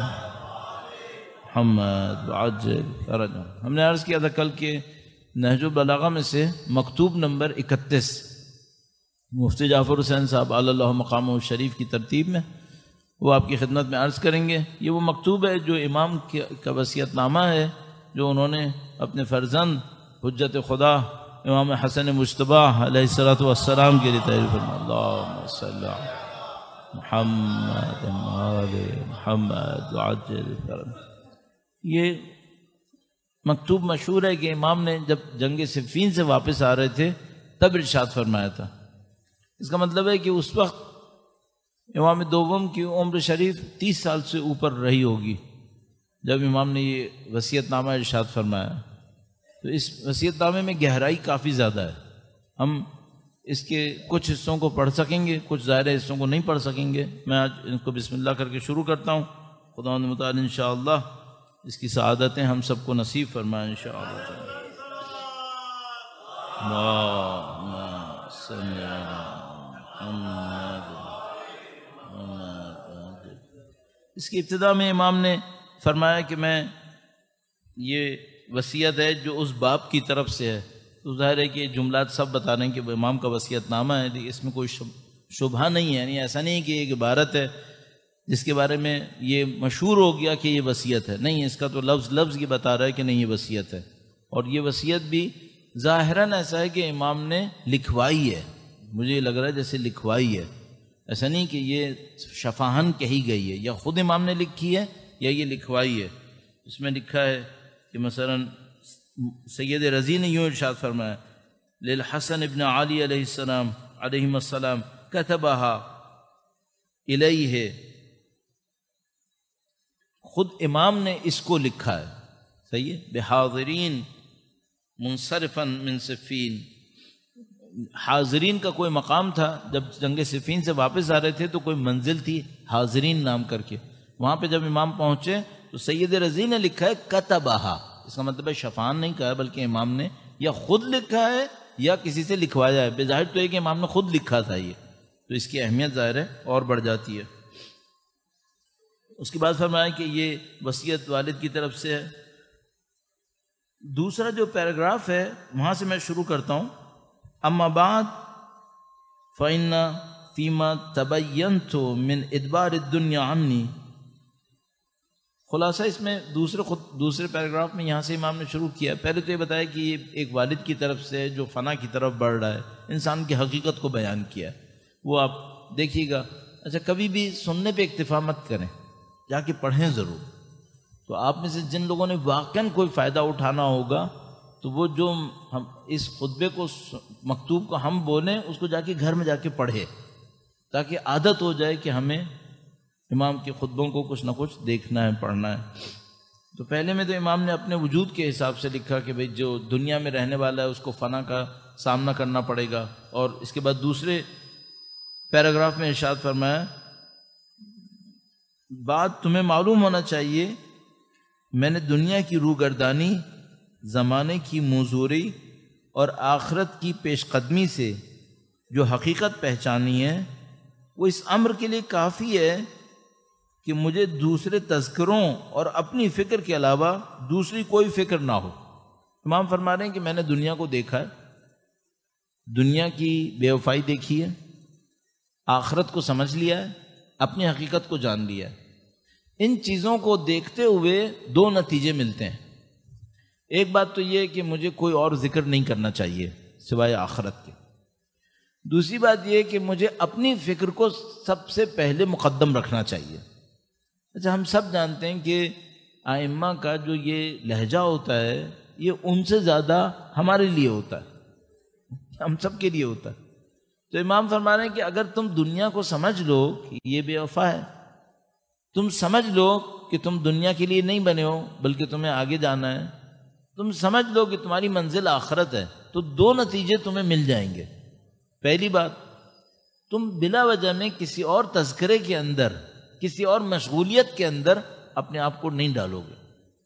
محمد وعجل فرجہ. ہم نے عرض کیا تھا کل کے نہج البلاغہ میں سے مکتوب نمبر اکتیس مفتی جعفر حسین صاحب علی اللہ مقامہ شریف کی ترتیب میں وہ آپ کی خدمت میں عرض کریں گے. یہ وہ مکتوب ہے جو امام کا وصیت نامہ ہے جو انہوں نے اپنے فرزند حجت خدا امام حسن مجتبی علیہ الصلوۃ والسلام کے لیے تحریر فرمایا. اللہم صلی علی محمد آل محمد وعجل فرجہ. یہ مکتوب مشہور ہے کہ امام نے جب جنگ صفین سے واپس آ رہے تھے تب ارشاد فرمایا تھا۔ اس کا مطلب ہے کہ اس وقت امام دوم کی عمر شریف تیس سال سے اوپر رہی ہوگی جب امام نے یہ وصیت نامہ ارشاد فرمایا۔ تو اس وصیت نامے میں گہرائی کافی زیادہ ہے، ہم اس کے کچھ حصوں کو پڑھ سکیں گے، کچھ ظاہر حصوں کو نہیں پڑھ سکیں گے۔ میں آج ان کو بسم اللہ کر کے شروع کرتا ہوں، خدا متعال انشاءاللہ اس کی سعادتیں ہم سب کو نصیب فرمائیں انشاءاللہ۔ اللہم صلی علی محمد۔ اس کی ابتدا میں امام نے فرمایا کہ میں یہ وصیت ہے جو اس باپ کی طرف سے ہے، تو ظاہر ہے کہ جملات سب بتا رہے ہیں کہ امام کا وصیت نامہ ہے، لیکن اس میں کوئی شبہ نہیں ہے، یعنی ایسا نہیں کہ ایک عبارت ہے جس کے بارے میں یہ مشہور ہو گیا کہ یہ وصیت ہے، نہیں، اس کا تو لفظ لفظ یہ بتا رہا ہے کہ نہیں یہ وصیت ہے۔ اور یہ وصیت بھی ظاہراً ایسا ہے کہ امام نے لکھوائی ہے، مجھے یہ لگ رہا ہے جیسے لکھوائی ہے، ایسا نہیں کہ یہ شفاہن کہی گئی ہے، یا خود امام نے لکھی ہے یا یہ لکھوائی ہے۔ اس میں لکھا ہے کہ مثلا سید رضی نے یوں ارشاد فرمایا، للحسن ابن علی علیہ السلام علیہم السلام کتبہا الیہ، خود امام نے اس کو لکھا ہے، صحیح ہے، بحاضرین منصرفا من صفین، حاضرین کا کوئی مقام تھا، جب جنگ صفین سے واپس آ رہے تھے تو کوئی منزل تھی حاضرین نام کر کے، وہاں پہ جب امام پہنچے تو سید رضی نے لکھا ہے کتبہا، اس کا مطلب ہے شفان نہیں کہا بلکہ امام نے یا خود لکھا ہے یا کسی سے لکھوایا ہے، بظاہر تو ہے کہ امام نے خود لکھا تھا یہ، تو اس کی اہمیت ظاہر ہے اور بڑھ جاتی ہے۔ اس کے بعد فرمایا کہ یہ وصیت والد کی طرف سے ہے۔ دوسرا جو پیراگراف ہے وہاں سے میں شروع کرتا ہوں، اما بعد فَإِنَّ فِيمَا تَبَيَّنْتُ مِنْ إِدْبَارِ الدُّنْيَا عَنِّي، خلاصہ اس میں دوسرے خود دوسرے پیراگراف میں یہاں سے امام نے شروع کیا۔ پہلے تو یہ بتایا کہ یہ ایک والد کی طرف سے جو فنا کی طرف بڑھ رہا ہے، انسان کی حقیقت کو بیان کیا ہے، وہ آپ دیکھیے گا۔ اچھا، کبھی بھی سننے پہ اکتفا مت کریں، جا کے پڑھیں ضرور۔ تو آپ میں سے جن لوگوں نے واقعاً کوئی فائدہ اٹھانا ہوگا تو وہ جو ہم اس خطبے کو مکتوب کو ہم بولیں اس کو جا کے گھر میں جا کے پڑھے، تاکہ عادت ہو جائے کہ ہمیں امام کے خطبوں کو کچھ نہ کچھ دیکھنا ہے، پڑھنا ہے۔ تو پہلے میں تو امام نے اپنے وجود کے حساب سے لکھا کہ بھئی جو دنیا میں رہنے والا ہے اس کو فنا کا سامنا کرنا پڑے گا، اور اس کے بعد دوسرے پیراگراف میں ارشاد فرمایا، بات تمہیں معلوم ہونا چاہیے میں نے دنیا کی روگردانی، زمانے کی موزوری اور آخرت کی پیش قدمی سے جو حقیقت پہچانی ہے وہ اس امر کے لیے کافی ہے کہ مجھے دوسرے تذکروں اور اپنی فکر کے علاوہ دوسری کوئی فکر نہ ہو۔ امام فرما رہے ہیں کہ میں نے دنیا کو دیکھا ہے، دنیا کی بے وفائی دیکھی ہے، آخرت کو سمجھ لیا ہے، اپنی حقیقت کو جان لیا ہے۔ ان چیزوں کو دیکھتے ہوئے دو نتیجے ملتے ہیں، ایک بات تو یہ کہ مجھے کوئی اور ذکر نہیں کرنا چاہیے سوائے آخرت کے، دوسری بات یہ کہ مجھے اپنی فکر کو سب سے پہلے مقدم رکھنا چاہیے۔ اچھا، ہم سب جانتے ہیں کہ ائمہ کا جو یہ لہجہ ہوتا ہے یہ ان سے زیادہ ہمارے لیے ہوتا ہے، ہم سب کے لیے ہوتا ہے۔ تو امام فرما رہے ہیں کہ اگر تم دنیا کو سمجھ لو کہ یہ بے وفا ہے، تم سمجھ لو کہ تم دنیا کے لیے نہیں بنے ہو بلکہ تمہیں آگے جانا ہے، تم سمجھ لو کہ تمہاری منزل آخرت ہے، تو دو نتیجے تمہیں مل جائیں گے۔ پہلی بات، تم بلا وجہ میں کسی اور تذکرے کے اندر، کسی اور مشغولیت کے اندر اپنے آپ کو نہیں ڈالو گے۔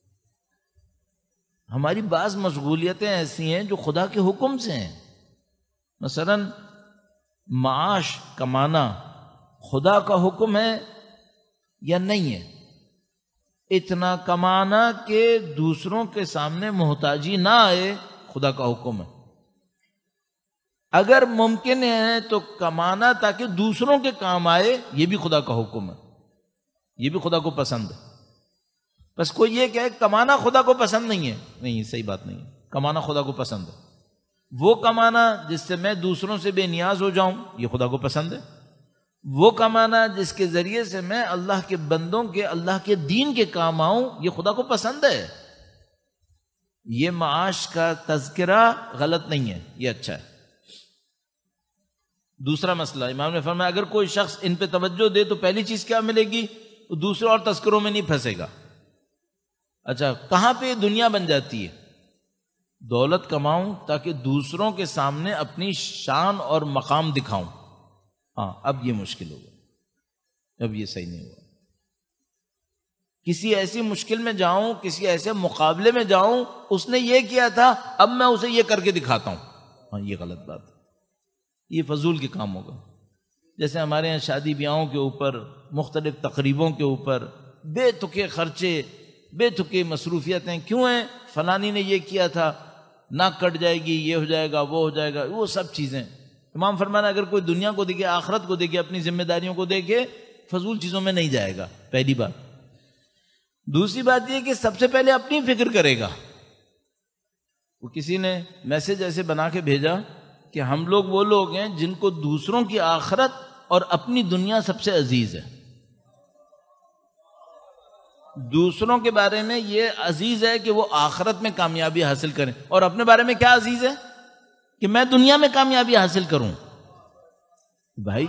ہماری بعض مشغولیتیں ایسی ہیں جو خدا کے حکم سے ہیں، مثلا معاش کمانا خدا کا حکم ہے یا نہیں ہے؟ اتنا کمانا کہ دوسروں کے سامنے محتاجی نہ آئے، خدا کا حکم ہے۔ اگر ممکن ہے تو کمانا تاکہ دوسروں کے کام آئے، یہ بھی خدا کا حکم ہے، یہ بھی خدا کو پسند ہے۔ بس کوئی یہ کہے کمانا خدا کو پسند نہیں ہے، نہیں، صحیح بات نہیں ہے، کمانا خدا کو پسند ہے۔ وہ کمانا جس سے میں دوسروں سے بے نیاز ہو جاؤں، یہ خدا کو پسند ہے۔ وہ کمانا جس کے ذریعے سے میں اللہ کے بندوں کے، اللہ کے دین کے کام آؤں، یہ خدا کو پسند ہے۔ یہ معاش کا تذکرہ غلط نہیں ہے، یہ اچھا ہے۔ دوسرا مسئلہ امام نے فرمایا اگر کوئی شخص ان پہ توجہ دے تو پہلی چیز کیا ملے گی؟ وہ دوسرے اور تذکروں میں نہیں پھنسے گا. اچھا کہاں پہ دنیا بن جاتی ہے؟ دولت کماؤں تاکہ دوسروں کے سامنے اپنی شان اور مقام دکھاؤں. ہاں اب یہ مشکل ہوگا, اب یہ صحیح نہیں ہوا. کسی ایسی مشکل میں جاؤں, کسی ایسے مقابلے میں جاؤں, اس نے یہ کیا تھا اب میں اسے یہ کر کے دکھاتا ہوں, ہاں یہ غلط بات ہے, یہ فضول کے کام ہوگا. جیسے ہمارے یہاں شادی بیاہوں کے اوپر, مختلف تقریبوں کے اوپر بے تکے خرچے, بے تکے مصروفیتیں کیوں ہیں؟ فلانی نے یہ کیا تھا, ناک کٹ جائے گی, یہ ہو جائے گا, وہ ہو جائے گا, وہ سب چیزیں. امام فرمانا اگر کوئی دنیا کو دیکھے, آخرت کو دیکھے, اپنی ذمہ داریوں کو دیکھے, فضول چیزوں میں نہیں جائے گا. پہلی بات. دوسری بات یہ کہ سب سے پہلے اپنی فکر کرے گا. وہ کسی نے میسج ایسے بنا کے بھیجا کہ ہم لوگ وہ لوگ ہیں جن کو دوسروں کی آخرت اور اپنی دنیا سب سے عزیز ہے. دوسروں کے بارے میں یہ عزیز ہے کہ وہ آخرت میں کامیابی حاصل کریں, اور اپنے بارے میں کیا عزیز ہے کہ میں دنیا میں کامیابی حاصل کروں. بھائی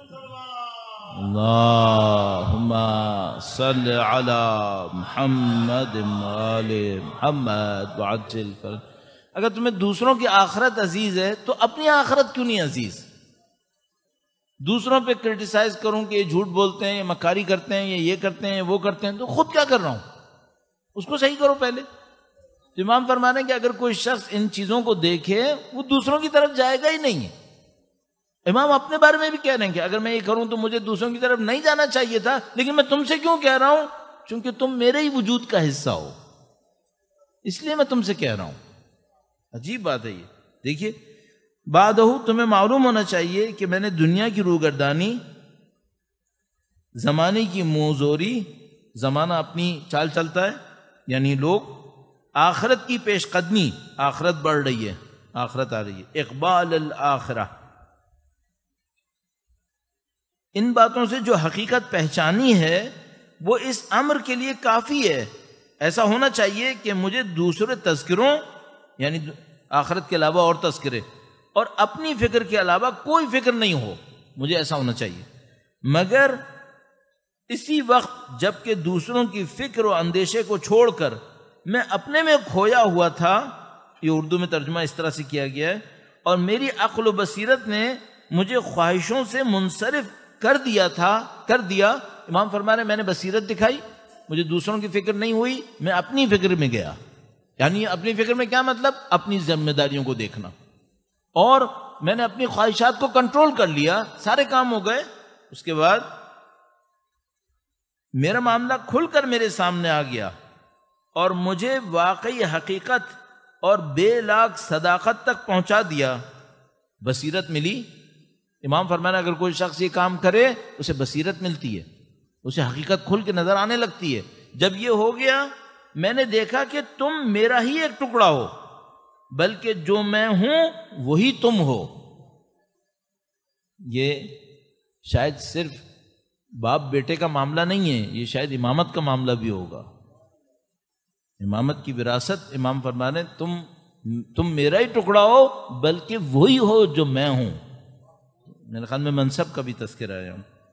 اللہم صل علی محمد وآل محمد وعجل فرج. اگر تمہیں دوسروں کی آخرت عزیز ہے تو اپنی آخرت کیوں نہیں عزیز؟ دوسروں پہ کرٹیسائز کروں کہ یہ جھوٹ بولتے ہیں, یہ مکاری کرتے ہیں, یہ یہ کرتے ہیں, وہ کرتے ہیں, تو خود کیا کر رہا ہوں؟ اس کو صحیح کرو پہلے. تو امام فرمانے کہ اگر کوئی شخص ان چیزوں کو دیکھے وہ دوسروں کی طرف جائے گا ہی نہیں ہے. امام اپنے بارے میں بھی کہہ رہے ہیں کہ اگر میں یہ کروں تو مجھے دوسروں کی طرف نہیں جانا چاہیے تھا, لیکن میں تم سے کیوں کہہ رہا ہوں؟ چونکہ تم میرے ہی وجود کا حصہ ہو, اس لیے میں تم سے کہہ رہا ہوں. عجیب بات ہے یہ. دیکھیے بعدہ تمہیں معلوم ہونا چاہیے کہ میں نے دنیا کی روگردانی, زمانے کی موزوری, زمانہ اپنی چال چلتا ہے یعنی لوگ, آخرت کی پیش قدمی, آخرت بڑھ رہی ہے, آخرت آ رہی ہے, اقبال الآخرہ, ان باتوں سے جو حقیقت پہچانی ہے وہ اس امر کے لیے کافی ہے. ایسا ہونا چاہیے کہ مجھے دوسرے تذکروں یعنی آخرت کے علاوہ اور تذکرے اور اپنی فکر کے علاوہ کوئی فکر نہیں ہو, مجھے ایسا ہونا چاہیے. مگر اسی وقت جب کہ دوسروں کی فکر و اندیشے کو چھوڑ کر میں اپنے میں کھویا ہوا تھا, یہ اردو میں ترجمہ اس طرح سے کیا گیا ہے, اور میری عقل و بصیرت نے مجھے خواہشوں سے منصرف کر دیا تھا کر دیا امام فرما رہے ہیں میں نے بصیرت دکھائی, مجھے دوسروں کی فکر نہیں ہوئی, میں اپنی فکر میں گیا. یعنی اپنی فکر میں کیا مطلب؟ اپنی ذمہ داریوں کو دیکھنا, اور میں نے اپنی خواہشات کو کنٹرول کر لیا, سارے کام ہو گئے. اس کے بعد میرا معاملہ کھل کر میرے سامنے آ گیا اور مجھے واقعی حقیقت اور بے لاگ صداقت تک پہنچا دیا. بصیرت ملی. امام فرمانا اگر کوئی شخص یہ کام کرے اسے بصیرت ملتی ہے, اسے حقیقت کھل کے نظر آنے لگتی ہے. جب یہ ہو گیا میں نے دیکھا کہ تم میرا ہی ایک ٹکڑا ہو, بلکہ جو میں ہوں وہی تم ہو. یہ شاید صرف باپ بیٹے کا معاملہ نہیں ہے, یہ شاید امامت کا معاملہ بھی ہوگا. امامت کی وراثت امام فرما رہے تم تم میرا ہی ٹکڑا ہو بلکہ وہی ہو جو میں ہوں. میرے خیال میں منصب کا بھی تذکرہ ہے.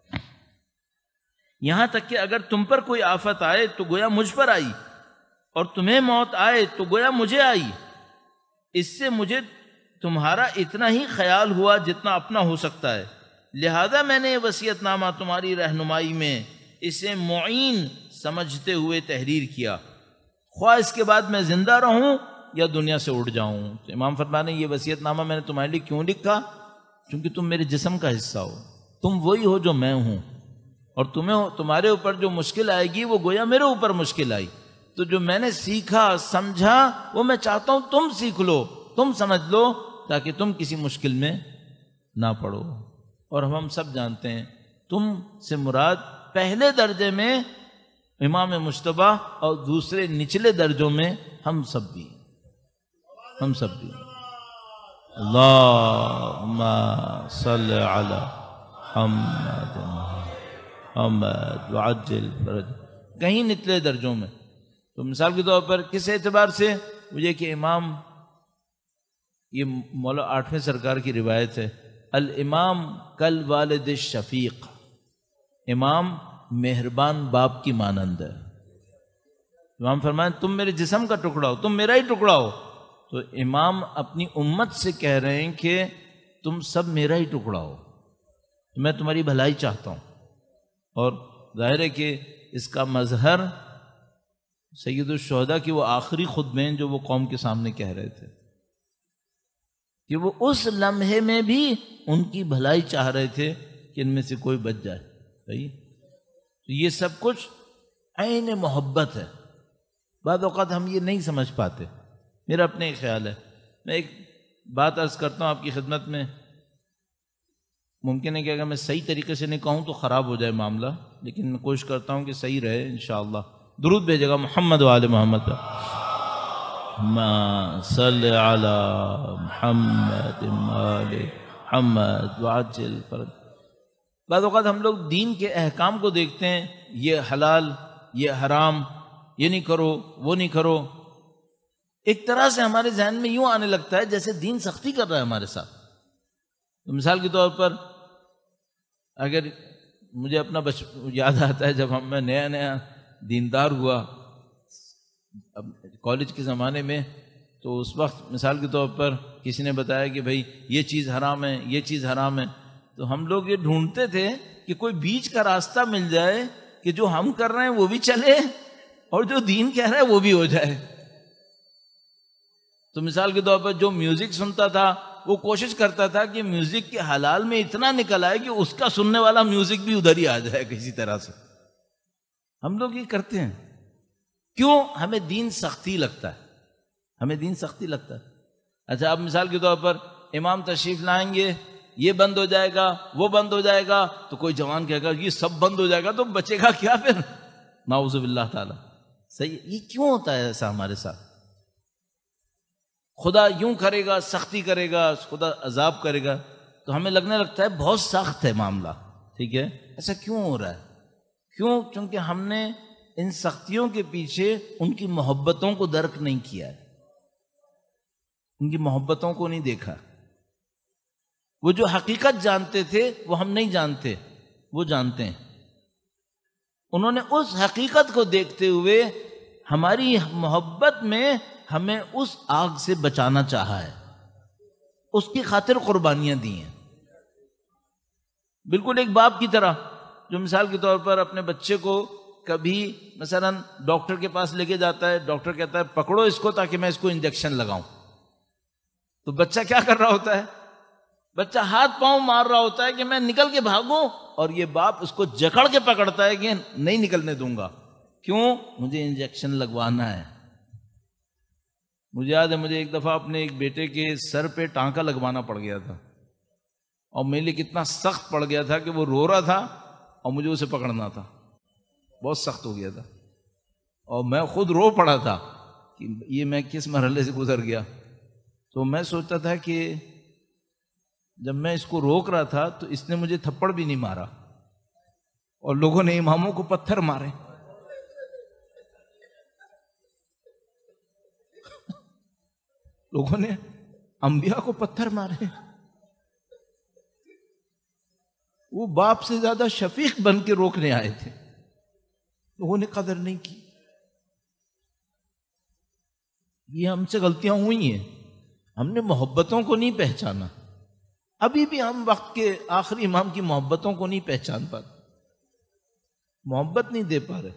یہاں تک کہ اگر تم پر کوئی آفت آئے تو گویا مجھ پر آئی, اور تمہیں موت آئے تو گویا مجھے آئی. اس سے مجھے تمہارا اتنا ہی خیال ہوا جتنا اپنا ہو سکتا ہے, لہذا میں نے وصیت نامہ تمہاری رہنمائی میں اسے معین سمجھتے ہوئے تحریر کیا, خواہ اس کے بعد میں زندہ رہوں یا دنیا سے اڑ جاؤں. تو امام فرمانے یہ وصیت نامہ میں نے تمہارے لیے کیوں لکھا؟ چونکہ تم میرے جسم کا حصہ ہو, تم وہی ہو جو میں ہوں, اور تمہیں تمہارے اوپر جو مشکل آئے گی وہ گویا میرے اوپر مشکل آئی. تو جو میں نے سیکھا سمجھا وہ میں چاہتا ہوں تم سیکھ لو, تم سمجھ لو, تاکہ تم کسی مشکل میں نہ پڑو. اور ہم سب جانتے ہیں تم سے مراد پہلے درجے میں امام مجتبی اور دوسرے نچلے درجوں میں ہم سب بھی ہم سب بھی اللہم صل علی محمد محمد وعجل فرج. کہیں نچلے درجوں میں. تو مثال کے طور پر کس اعتبار سے؟ وہ یہ کہ امام, یہ مولا آٹھویں سرکار کی روایت ہے, الامام کل والد الشفیق، امام مہربان باپ کی مانند ہے۔ امام فرمائیں تم میرے جسم کا ٹکڑا ہو، تم میرا ہی ٹکڑا ہو، تو امام اپنی امت سے کہہ رہے ہیں کہ تم سب میرا ہی ٹکڑا ہو، میں تمہاری بھلائی چاہتا ہوں۔ اور ظاہر ہے کہ اس کا مظہر سید الشہداء کی وہ آخری خطبے جو وہ قوم کے سامنے کہہ رہے تھے کہ وہ اس لمحے میں بھی ان کی بھلائی چاہ رہے تھے کہ ان میں سے کوئی بچ جائے۔ صحیح؟ تو یہ سب کچھ عین محبت ہے۔ بعض اوقات ہم یہ نہیں سمجھ پاتے، میرا اپنے خیال ہے۔ میں ایک بات عرض کرتا ہوں آپ کی خدمت میں، ممکن ہے کہ اگر میں صحیح طریقے سے نہیں کہوں تو خراب ہو جائے معاملہ، لیکن میں کوشش کرتا ہوں کہ صحیح رہے انشاءاللہ۔ درود بھیجے گا محمد و آل محمد پر، ما صلی علی محمد آل محمد وعجل فرج۔ بعض اوقات ہم لوگ دین کے احکام کو دیکھتے ہیں، یہ حلال، یہ حرام، یہ نہیں کرو، وہ نہیں کرو، ایک طرح سے ہمارے ذہن میں یوں آنے لگتا ہے جیسے دین سختی کر رہا ہے ہمارے ساتھ۔ تو مثال کے طور پر اگر مجھے اپنا بچ یاد آتا ہے جب ہم میں نیا نیا دیندار ہوا کالج کے زمانے میں، تو اس وقت مثال کے طور پر کسی نے بتایا کہ بھائی یہ چیز حرام ہے، یہ چیز حرام ہے، تو ہم لوگ یہ ڈھونڈتے تھے کہ کوئی بیچ کا راستہ مل جائے کہ جو ہم کر رہے ہیں وہ بھی چلے اور جو دین کہہ رہا ہے وہ بھی ہو جائے۔ تو مثال کے طور پر جو میوزک سنتا تھا وہ کوشش کرتا تھا کہ میوزک کے حلال میں اتنا نکل آئے کہ اس کا سننے والا میوزک بھی ادھر ہی آ جائے کسی طرح سے۔ ہم لوگ یہ کرتے ہیں، کیوں؟ ہمیں دین سختی لگتا ہے، ہمیں دین سختی لگتا ہے۔ اچھا اب مثال کے طور پر امام تشریف لائیں گے، یہ بند ہو جائے گا، وہ بند ہو جائے گا، تو کوئی جوان کہے گا یہ سب بند ہو جائے گا تو بچے گا کیا پھر؟ نعوذ باللہ تعالی۔ صحیح، یہ کیوں ہوتا ہے ایسا ہمارے ساتھ؟ خدا یوں کرے گا، سختی کرے گا، خدا عذاب کرے گا، تو ہمیں لگنے لگتا ہے بہت سخت ہے معاملہ، ٹھیک ہے؟ ایسا کیوں ہو رہا ہے؟ کیوں؟ کیونکہ ہم نے ان سختیوں کے پیچھے ان کی محبتوں کو درک نہیں کیا ہے، ان کی محبتوں کو نہیں دیکھا۔ وہ جو حقیقت جانتے تھے وہ ہم نہیں جانتے، وہ جانتے ہیں۔ انہوں نے اس حقیقت کو دیکھتے ہوئے ہماری محبت میں ہمیں اس آگ سے بچانا چاہا ہے، اس کی خاطر قربانیاں دی ہیں، بالکل ایک باپ کی طرح جو مثال کے طور پر اپنے بچے کو کبھی مثلا ڈاکٹر کے پاس لے کے جاتا ہے، ڈاکٹر کہتا ہے پکڑو اس کو تاکہ میں اس کو انجیکشن لگاؤں، تو بچہ کیا کر رہا ہوتا ہے؟ بچہ ہاتھ پاؤں مار رہا ہوتا ہے کہ میں نکل کے بھاگوں، اور یہ باپ اس کو جکڑ کے پکڑتا ہے کہ نہیں نکلنے دوں گا۔ کیوں؟ مجھے انجیکشن لگوانا ہے۔ مجھے یاد ہے مجھے ایک دفعہ اپنے ایک بیٹے کے سر پہ ٹانکا لگوانا پڑ گیا تھا، اور میرے لیے کتنا سخت پڑ گیا تھا کہ وہ رو رہا تھا اور مجھے اسے پکڑنا تھا، بہت سخت ہو گیا تھا، اور میں خود رو پڑا تھا کہ یہ میں کس مرحلے سے گزر گیا۔ تو میں سوچتا تھا کہ جب میں اس کو روک رہا تھا تو اس نے مجھے تھپڑ بھی نہیں مارا، اور لوگوں نے اماموں کو پتھر مارے، لوگوں نے انبیاء کو پتھر مارے، وہ باپ سے زیادہ شفیق بن کے روکنے آئے تھے، لوگوں نے قدر نہیں کی۔ یہ ہم سے غلطیاں ہوئی ہیں، ہم نے محبتوں کو نہیں پہچانا، ابھی بھی ہم وقت کے آخری امام کی محبتوں کو نہیں پہچان پاتے، محبت نہیں دے پا رہے،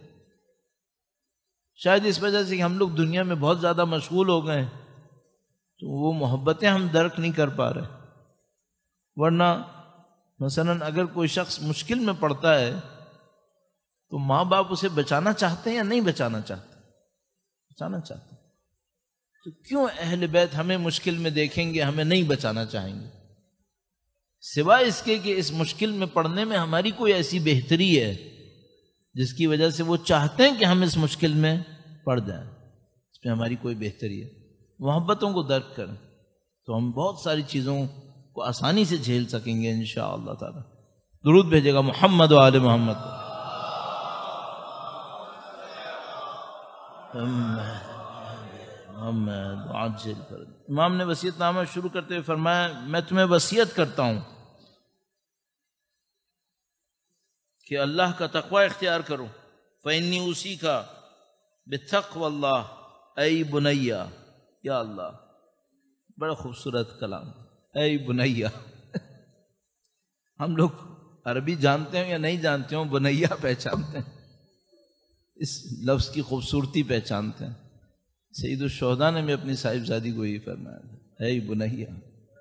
شاید اس وجہ سے کہ ہم لوگ دنیا میں بہت زیادہ مشغول ہو گئے ہیں، تو وہ محبتیں ہم درک نہیں کر پا رہے۔ ورنہ مثلا اگر کوئی شخص مشکل میں پڑتا ہے تو ماں باپ اسے بچانا چاہتے ہیں یا نہیں بچانا چاہتے؟ بچانا چاہتے ہیں۔ تو کیوں اہل بیت ہمیں مشکل میں دیکھیں گے، ہمیں نہیں بچانا چاہیں گے؟ سوائے اس کے کہ اس مشکل میں پڑنے میں ہماری کوئی ایسی بہتری ہے جس کی وجہ سے وہ چاہتے ہیں کہ ہم اس مشکل میں پڑ جائیں، اس میں ہماری کوئی بہتری ہے۔ محبتوں کو درک کریں تو ہم بہت ساری چیزوں کو آسانی سے جھیل سکیں گے انشاءاللہ تعالی۔ درود بھیجے گا محمد و آل محمد۔ محمد عاجل فرد۔ امام نے وصیت نامہ شروع کرتے ہوئے فرمایا میں تمہیں وصیت کرتا ہوں کہ اللہ کا تقوی اختیار کرو. فإنی اوصیک بتقوی اللہ اے بنیا. یا اللہ بڑا خوبصورت کلام. اے بنیا ہم لوگ عربی جانتے ہیں یا نہیں جانتے ہوں، بنیا پہچانتے ہیں، اس لفظ کی خوبصورتی پہچانتے ہیں. سید الشہداء نے بھی اپنی صاحبزادی کو یہ فرمایا، اے بنیا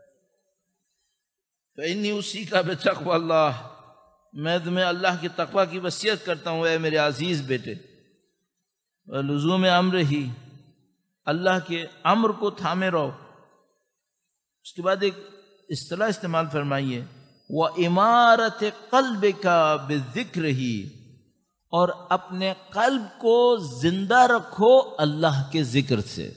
فإنی اوصیک بتقوی اللہ، میں تمہیں اللہ کی تقوی کی وصیت کرتا ہوں اے میرے عزیز بیٹے. لزوم امر ہی، اللہ کے امر کو تھامے رہو. اس کے بعد ایک اصطلاح استعمال فرمائیے، وَإِمَارَةِ قَلْبِكَ بِالذِّكْرِ، اور اپنے قلب کو زندہ رکھو اللہ کے ذکر سے.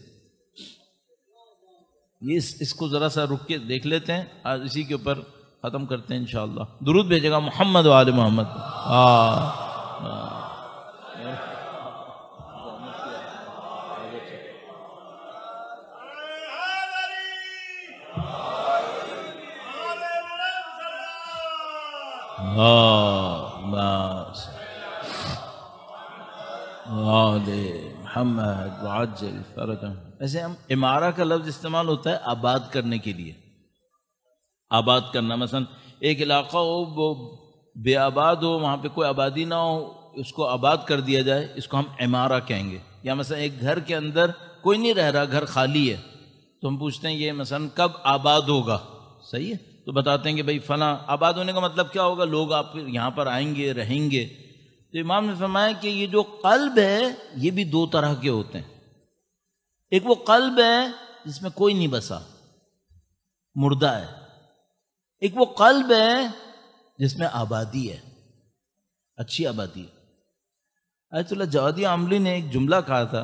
یہ اس, اس کو ذرا سا رک کے دیکھ لیتے ہیں، آج اسی کے اوپر ختم کرتے ہیں انشاءاللہ. درود بھیجے گا محمد و آل محمد. آہ بس محمد وعجل فرجہ. ایسے ہم امارہ کا لفظ استعمال ہوتا ہے آباد کرنے کے لیے، آباد کرنا. مثلا ایک علاقہ ہو وہ بے آباد ہو، وہاں پہ کوئی آبادی نہ ہو، اس کو آباد کر دیا جائے، اس کو ہم امارہ کہیں گے. یا مثلا ایک گھر کے اندر کوئی نہیں رہ رہا، گھر خالی ہے، تو ہم پوچھتے ہیں یہ مثلا کب آباد ہوگا؟ صحیح ہے، تو بتاتے ہیں کہ بھئی فلاں. آباد ہونے کا مطلب کیا ہوگا؟ لوگ آپ یہاں پر آئیں گے، رہیں گے. تو امام نے فرمایا کہ یہ جو قلب ہے یہ بھی دو طرح کے ہوتے ہیں. ایک وہ قلب ہے جس میں کوئی نہیں بسا، مردہ ہے. ایک وہ قلب ہے جس میں آبادی ہے، اچھی آبادی ہے. آیت اللہ جوادی عاملی نے ایک جملہ کہا تھا.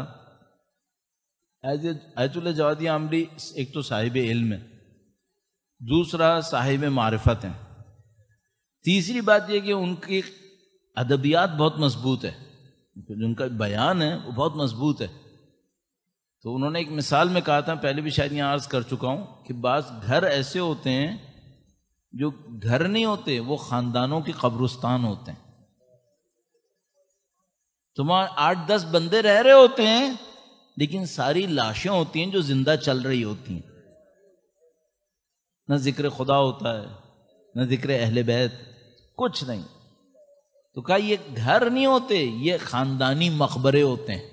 آیت اللہ جوادی عاملی ایک تو صاحب علم ہے، دوسرا صاحب معرفت ہیں، تیسری بات یہ کہ ان کی ادبیات بہت مضبوط ہے، جن کا بیان ہے وہ بہت مضبوط ہے. تو انہوں نے ایک مثال میں کہا تھا، پہلے بھی شاید یہاں عرض کر چکا ہوں، کہ بعض گھر ایسے ہوتے ہیں جو گھر نہیں ہوتے، وہ خاندانوں کے قبرستان ہوتے ہیں. تو وہاں آٹھ دس بندے رہ رہے ہوتے ہیں، لیکن ساری لاشیں ہوتی ہیں جو زندہ چل رہی ہوتی ہیں. نہ ذکر خدا ہوتا ہے، نہ ذکر اہل بیت، کچھ نہیں. تو کہا یہ گھر نہیں ہوتے، یہ خاندانی مقبرے ہوتے ہیں.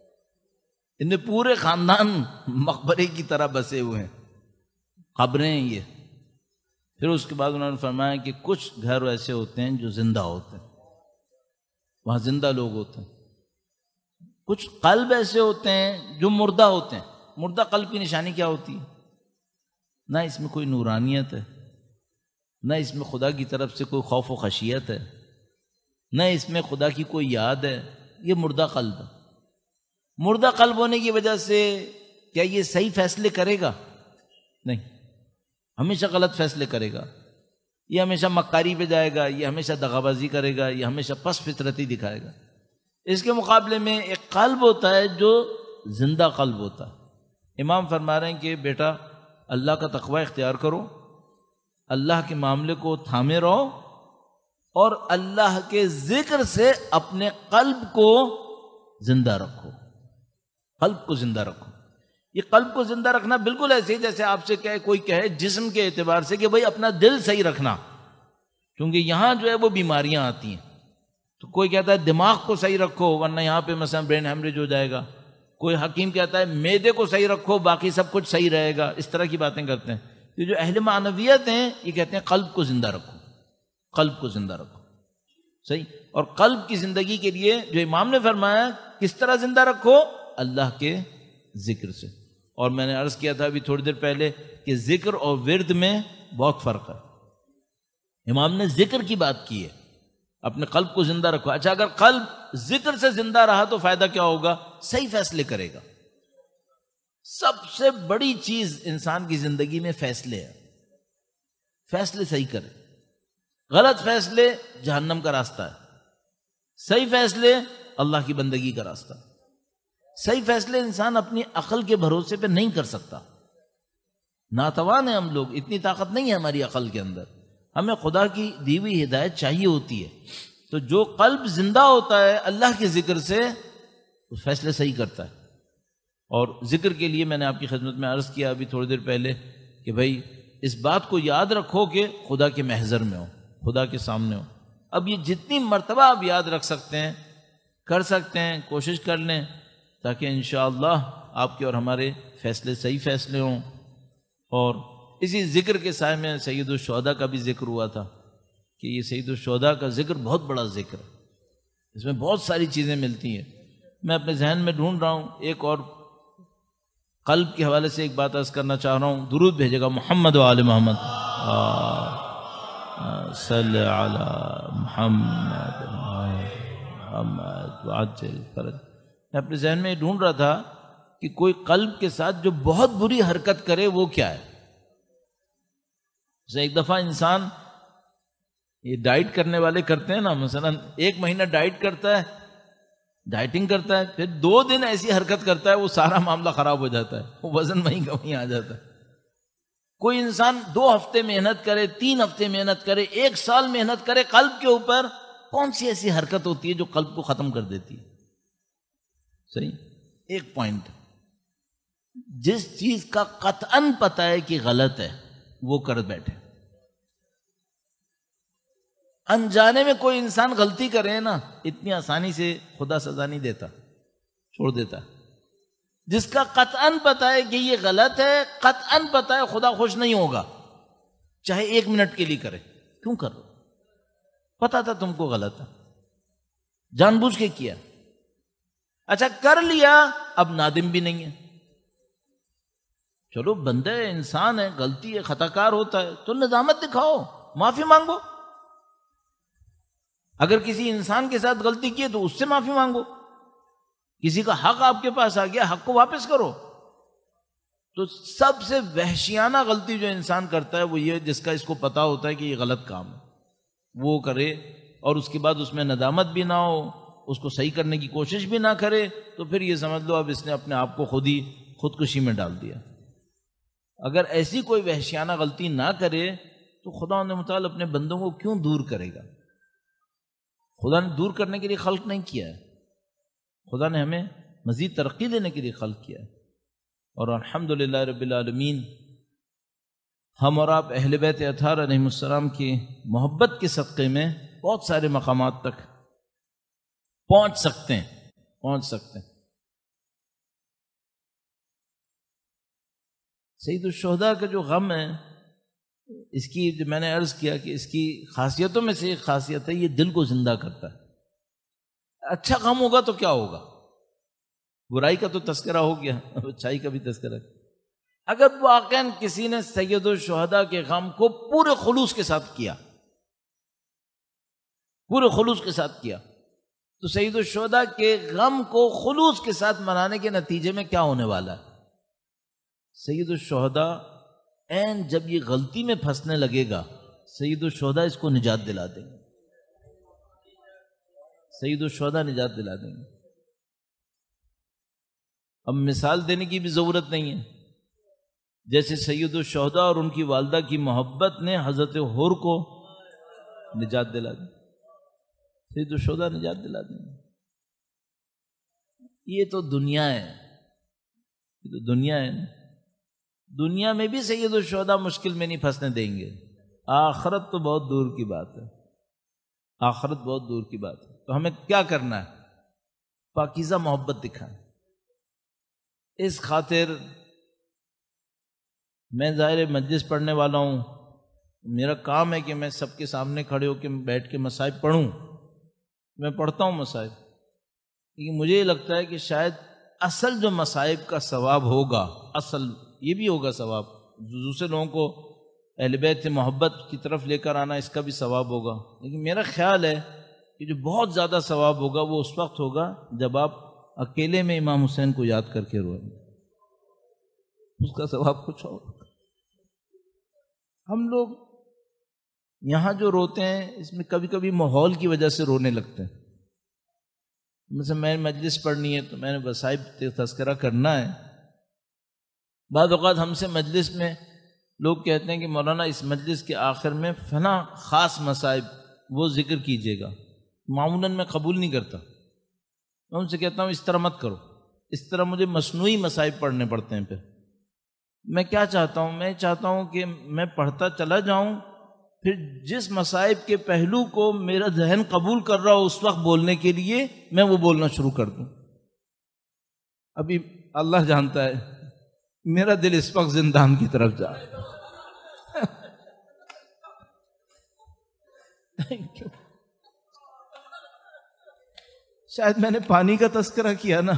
ان میں پورے خاندان مقبرے کی طرح بسے ہوئے ہیں، قبریں ہیں یہ. پھر اس کے بعد انہوں نے فرمایا کہ کچھ گھر ایسے ہوتے ہیں جو زندہ ہوتے ہیں، وہاں زندہ لوگ ہوتے ہیں. کچھ قلب ایسے ہوتے ہیں جو مردہ ہوتے ہیں. مردہ قلب کی نشانی کیا ہوتی ہے؟ نہ اس میں کوئی نورانیت ہے، نہ اس میں خدا کی طرف سے کوئی خوف و خشیت ہے، نہ اس میں خدا کی کوئی یاد ہے. یہ مردہ قلب ہے. مردہ قلب ہونے کی وجہ سے کیا یہ صحیح فیصلے کرے گا؟ نہیں، ہمیشہ غلط فیصلے کرے گا. یہ ہمیشہ مکاری پہ جائے گا، یہ ہمیشہ دغابازی کرے گا، یہ ہمیشہ پس فطرتی دکھائے گا. اس کے مقابلے میں ایک قلب ہوتا ہے جو زندہ قلب ہوتا ہے. امام فرما رہے ہیں کہ بیٹا اللہ کا تقوی اختیار کرو، اللہ کے معاملے کو تھامے رہو، اور اللہ کے ذکر سے اپنے قلب کو زندہ رکھو. قلب کو زندہ رکھو. یہ قلب کو زندہ رکھنا بالکل ایسے ہی جیسے آپ سے کہے کوئی کہے جسم کے اعتبار سے کہ بھئی اپنا دل صحیح رکھنا، کیونکہ یہاں جو ہے وہ بیماریاں آتی ہیں. تو کوئی کہتا ہے دماغ کو صحیح رکھو ورنہ یہاں پہ مثلا برین ہیمریج ہو جائے گا. کوئی حکیم کہتا ہے معدے کو صحیح رکھو باقی سب کچھ صحیح رہے گا. اس طرح کی باتیں کرتے ہیں. یہ جو اہل معنویت ہیں یہ کہتے ہیں قلب کو زندہ رکھو، قلب کو زندہ رکھو. صحیح. اور قلب کی زندگی کے لیے جو امام نے فرمایا کس طرح زندہ رکھو؟ اللہ کے ذکر سے. اور میں نے عرض کیا تھا ابھی تھوڑی دیر پہلے کہ ذکر اور ورد میں بہت فرق ہے. امام نے ذکر کی بات کی ہے، اپنے قلب کو زندہ رکھو. اچھا اگر قلب ذکر سے زندہ رہا تو فائدہ کیا ہوگا؟ صحیح فیصلے کرے گا. سب سے بڑی چیز انسان کی زندگی میں فیصلے ہے. فیصلے صحیح کرے. غلط فیصلے جہنم کا راستہ ہے، صحیح فیصلے اللہ کی بندگی کا راستہ. صحیح فیصلے انسان اپنی عقل کے بھروسے پہ نہیں کر سکتا. ناتوان ہیں ہم لوگ، اتنی طاقت نہیں ہے ہماری عقل کے اندر. ہمیں خدا کی دی ہوئی ہدایت چاہیے ہوتی ہے تو جو قلب زندہ ہوتا ہے اللہ کے ذکر سے وہ فیصلے صحیح کرتا ہے. اور ذکر کے لیے میں نے آپ کی خدمت میں عرض کیا ابھی تھوڑی دیر پہلے کہ بھائی اس بات کو یاد رکھو کہ خدا کے محضر میں ہو، خدا کے سامنے ہو. اب یہ جتنی مرتبہ آپ یاد رکھ سکتے ہیں کر سکتے ہیں، کوشش کر لیں تاکہ انشاءاللہ آپ کے اور ہمارے فیصلے صحیح فیصلے ہوں. اور اسی ذکر کے سائے میں سید الشہداء کا بھی ذکر ہوا تھا کہ یہ سید الشہداء کا ذکر بہت بڑا ذکر ہے، اس میں بہت ساری چیزیں ملتی ہیں. میں اپنے ذہن میں ڈھونڈ رہا ہوں ایک اور قلب کے حوالے سے ایک بات عرض کرنا چاہ رہا ہوں. درود بھیجے گا محمد و آل محمد صلی علی محمد محمد وعجل فرج. میں اپنے ذہن میں یہ ڈھونڈ رہا تھا کہ کوئی قلب کے ساتھ جو بہت بری حرکت کرے وہ کیا ہے. جیسے ایک دفعہ انسان یہ ڈائٹ کرنے والے کرتے ہیں نا، مثلا ایک مہینہ ڈائٹ کرتا ہے، ڈائٹنگ کرتا ہے، پھر دو دن ایسی حرکت کرتا ہے وہ سارا معاملہ خراب ہو جاتا ہے، وہ وزن وہیں کا وہیں آ جاتا ہے. کوئی انسان دو ہفتے محنت کرے، تین ہفتے محنت کرے، ایک سال محنت کرے قلب کے اوپر، کون سی ایسی حرکت ہوتی ہے جو قلب کو ختم کر دیتی ہے؟ صحیح ایک پوائنٹ، جس چیز کا قطعاً پتہ ہے کہ غلط ہے وہ کر بیٹھے. انجانے میں کوئی انسان غلطی کرے نا، اتنی آسانی سے خدا سزا نہیں دیتا، چھوڑ دیتا. جس کا قطعاً پتہ ہے کہ یہ غلط ہے، قطعاً پتہ ہے خدا خوش نہیں ہوگا، چاہے ایک منٹ کے لیے کرے. کیوں کرو؟ پتہ تھا تم کو غلط ہے، جان بوجھ کے کیا. اچھا کر لیا، اب نادم بھی نہیں ہے. چلو بندہ ہے، انسان ہے، غلطی ہے، خطا کار ہوتا ہے تو ندامت دکھاؤ، معافی مانگو. اگر کسی انسان کے ساتھ غلطی کی ہے تو اس سے معافی مانگو. کسی کا حق آپ کے پاس آ گیا، حق کو واپس کرو. تو سب سے وحشیانہ غلطی جو انسان کرتا ہے وہ یہ جس کا اس کو پتا ہوتا ہے کہ یہ غلط کام ہے وہ کرے، اور اس کے بعد اس میں ندامت بھی نہ ہو، اس کو صحیح کرنے کی کوشش بھی نہ کرے، تو پھر یہ سمجھ لو اب اس نے اپنے آپ کو خود ہی خودکشی میں ڈال دیا. اگر ایسی کوئی وحشیانہ غلطی نہ کرے تو خدا نے متعال اپنے بندوں کو کیوں دور کرے گا؟ خدا نے دور کرنے کے لیے خلق نہیں کیا ہے، خدا نے ہمیں مزید ترقی دینے کے لیے خلق کیا ہے. اور الحمدللہ رب العالمین ہم اور آپ اہل بیت اطہار علیہم السلام کی محبت کے صدقے میں بہت سارے مقامات تک پہنچ سکتے ہیں پہنچ سکتے ہیں. سید الشہداء کا جو غم ہے، اس کی جو میں نے عرض کیا کہ اس کی خاصیتوں میں سے ایک خاصیت ہے یہ دل کو زندہ کرتا ہے. اچھا غم ہوگا تو کیا ہوگا؟ برائی کا تو تذکرہ ہو گیا، اچھائی کا بھی تذکرہ. اگر واقعاً کسی نے سید الشہداء کے غم کو پورے خلوص کے ساتھ کیا، پورے خلوص کے ساتھ کیا، تو سید الشہداء کے غم کو خلوص کے ساتھ منانے کے نتیجے میں کیا ہونے والا ہے؟ سید الشہداء این جب یہ غلطی میں پھنسنے لگے گا، سید الشہداء اس کو نجات دلا دیں گے، سید الشہداء نجات دلا دیں گے. اب مثال دینے کی بھی ضرورت نہیں ہے. جیسے سید الشہداء اور ان کی والدہ کی محبت نے حضرت حور کو نجات دلا دی، سید الشہداء نجات دلا دیں گے. یہ تو دنیا ہے، یہ تو دنیا ہے. دنیا میں بھی سید الشہداء مشکل میں نہیں پھنسنے دیں گے، آخرت تو بہت دور کی بات ہے، آخرت بہت دور کی بات ہے. تو ہمیں کیا کرنا ہے؟ پاکیزہ محبت دکھائیں. اس خاطر میں ظاہر مجلس پڑھنے والا ہوں، میرا کام ہے کہ میں سب کے سامنے کھڑے ہو کے بیٹھ کے مصائب پڑھوں. میں پڑھتا ہوں مصائب، لیکن مجھے یہ لگتا ہے کہ شاید اصل جو مصائب کا ثواب ہوگا، اصل یہ بھی ہوگا ثواب، دوسرے لوگوں کو اہل بیت سے محبت کی طرف لے کر آنا، اس کا بھی ثواب ہوگا. لیکن میرا خیال ہے کہ جو بہت زیادہ ثواب ہوگا وہ اس وقت ہوگا جب آپ اکیلے میں امام حسین کو یاد کر کے روئیں، اس کا ثواب کچھ اور. ہم لوگ یہاں جو روتے ہیں اس میں کبھی کبھی ماحول کی وجہ سے رونے لگتے ہیں. مثلا میں مجلس پڑھنی ہے تو میں نے مصائب تذکرہ کرنا ہے. بعض اوقات ہم سے مجلس میں لوگ کہتے ہیں کہ مولانا اس مجلس کے آخر میں فلاں خاص مصائب وہ ذکر کیجیے گا. معمولاً میں قبول نہیں کرتا. میں ان سے کہتا ہوں اس طرح مت کرو، اس طرح مجھے مصنوعی مصائب پڑھنے پڑتے ہیں. پھر میں کیا چاہتا ہوں؟ میں چاہتا ہوں کہ میں پڑھتا چلا جاؤں، پھر جس مصائب کے پہلو کو میرا ذہن قبول کر رہا ہو اس وقت بولنے کے لیے میں وہ بولنا شروع کر دوں. ابھی اللہ جانتا ہے میرا دل اس وقت زندان کی طرف جا رہا ہے. شاید میں نے پانی کا تذکرہ کیا نا.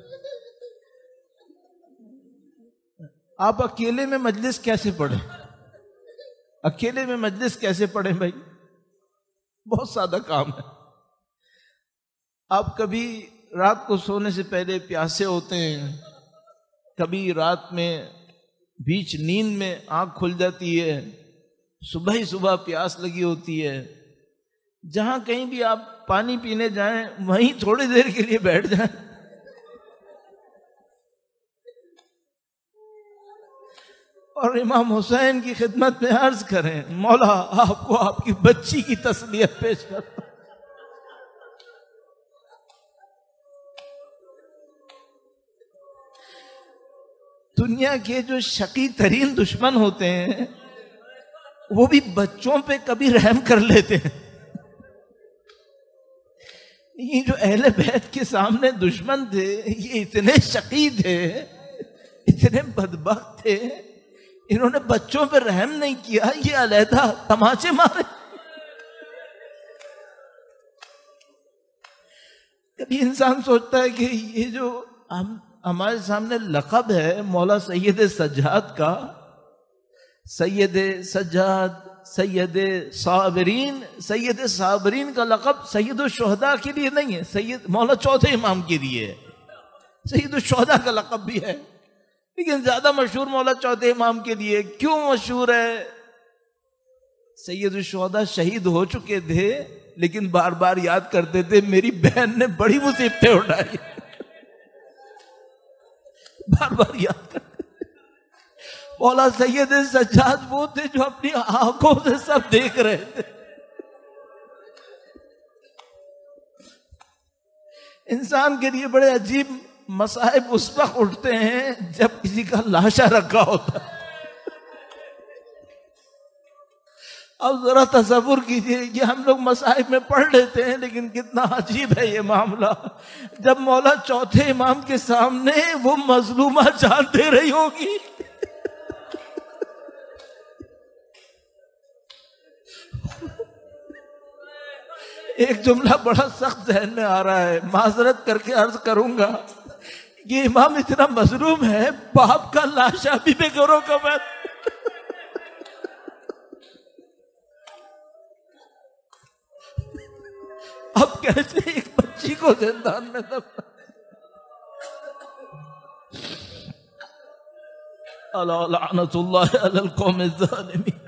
آپ اکیلے میں مجلس کیسے پڑھیں؟ اکیلے میں مجلس کیسے پڑھیں بھائی؟ بہت سادہ کام ہے. آپ کبھی رات کو سونے سے پہلے پیاسے ہوتے ہیں، کبھی رات میں بیچ نیند میں آنکھ کھل جاتی ہے، صبح ہی صبح پیاس لگی ہوتی ہے. جہاں کہیں بھی آپ پانی پینے جائیں وہیں تھوڑی دیر کے لیے بیٹھ جائیں. اور امام حسین کی خدمت میں عرض کریں مولا آپ کو آپ کی بچی کی تسلیت پیش کرتا. دنیا کے جو شقی ترین دشمن ہوتے ہیں وہ بھی بچوں پہ کبھی رحم کر لیتے ہیں. یہ جو اہل بیت کے سامنے دشمن تھے یہ اتنے شقی تھے، اتنے بدبخت تھے، انہوں نے بچوں پہ رحم نہیں کیا، یہ علیحدہ تماچے مارے. کبھی انسان سوچتا ہے کہ یہ جو ہم ہمارے سامنے لقب ہے مولا سید سجاد کا، سید سجاد، سید صابرین، سید صابرین کا لقب سید الشہداء کے لیے نہیں ہے، سید مولا چوتھے امام کے لیے ہے. سید الشہداء کا لقب بھی ہے لیکن زیادہ مشہور مولا چوتھے امام کے لیے. کیوں مشہور ہے؟ سید الشہداء شہید ہو چکے تھے لیکن بار بار یاد کرتے تھے میری بہن نے بڑی مصیبتیں اٹھائی. بار بار یاد کرتے. مولا سید سجاد وہ تھے جو اپنی آنکھوں سے سب دیکھ رہے تھے. انسان کے لیے بڑے عجیب مصائب اس وقت اٹھتے ہیں جب کسی کا لاشا رکھا ہوتا ہے. اب ذرا تصور کیجئے کہ ہم لوگ مصائب میں پڑھ لیتے ہیں لیکن کتنا عجیب ہے یہ معاملہ جب مولا چوتھے امام کے سامنے وہ مظلومہ جان دے رہی ہوگی. ایک جملہ بڑا سخت ذہن میں آ رہا ہے، معذرت کر کے عرض کروں گا یہ امام اتنا مظلوم ہے باپ کا لاشا بھی بے گھروں کا میں. اب کیسے ایک بچی کو زندان میں دفن. الا لعنت اللہ علی القوم الظالمین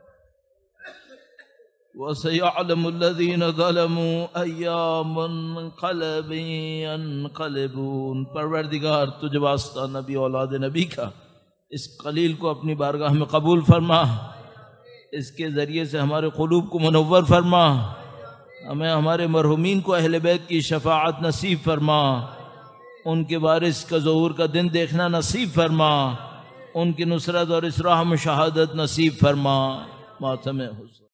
وَسَيَعْلَمُ الَّذِينَ ظَلَمُوا أَيَّا مُنْقَلَبٍ يَنْقَلِبُونَ. پروردگار تجھے واسطہ نبی اولاد نبی کا اس قلیل کو اپنی بارگاہ میں قبول فرما، اس کے ذریعے سے ہمارے قلوب کو منور فرما، ہمیں ہمارے مرحومین کو اہل بیت کی شفاعت نصیب فرما، ان کے وارث کا ظہور کا دن دیکھنا نصیب فرما، ان کی نصرت اور اسراء مشاہدت نصیب فرما. ماتم حسین.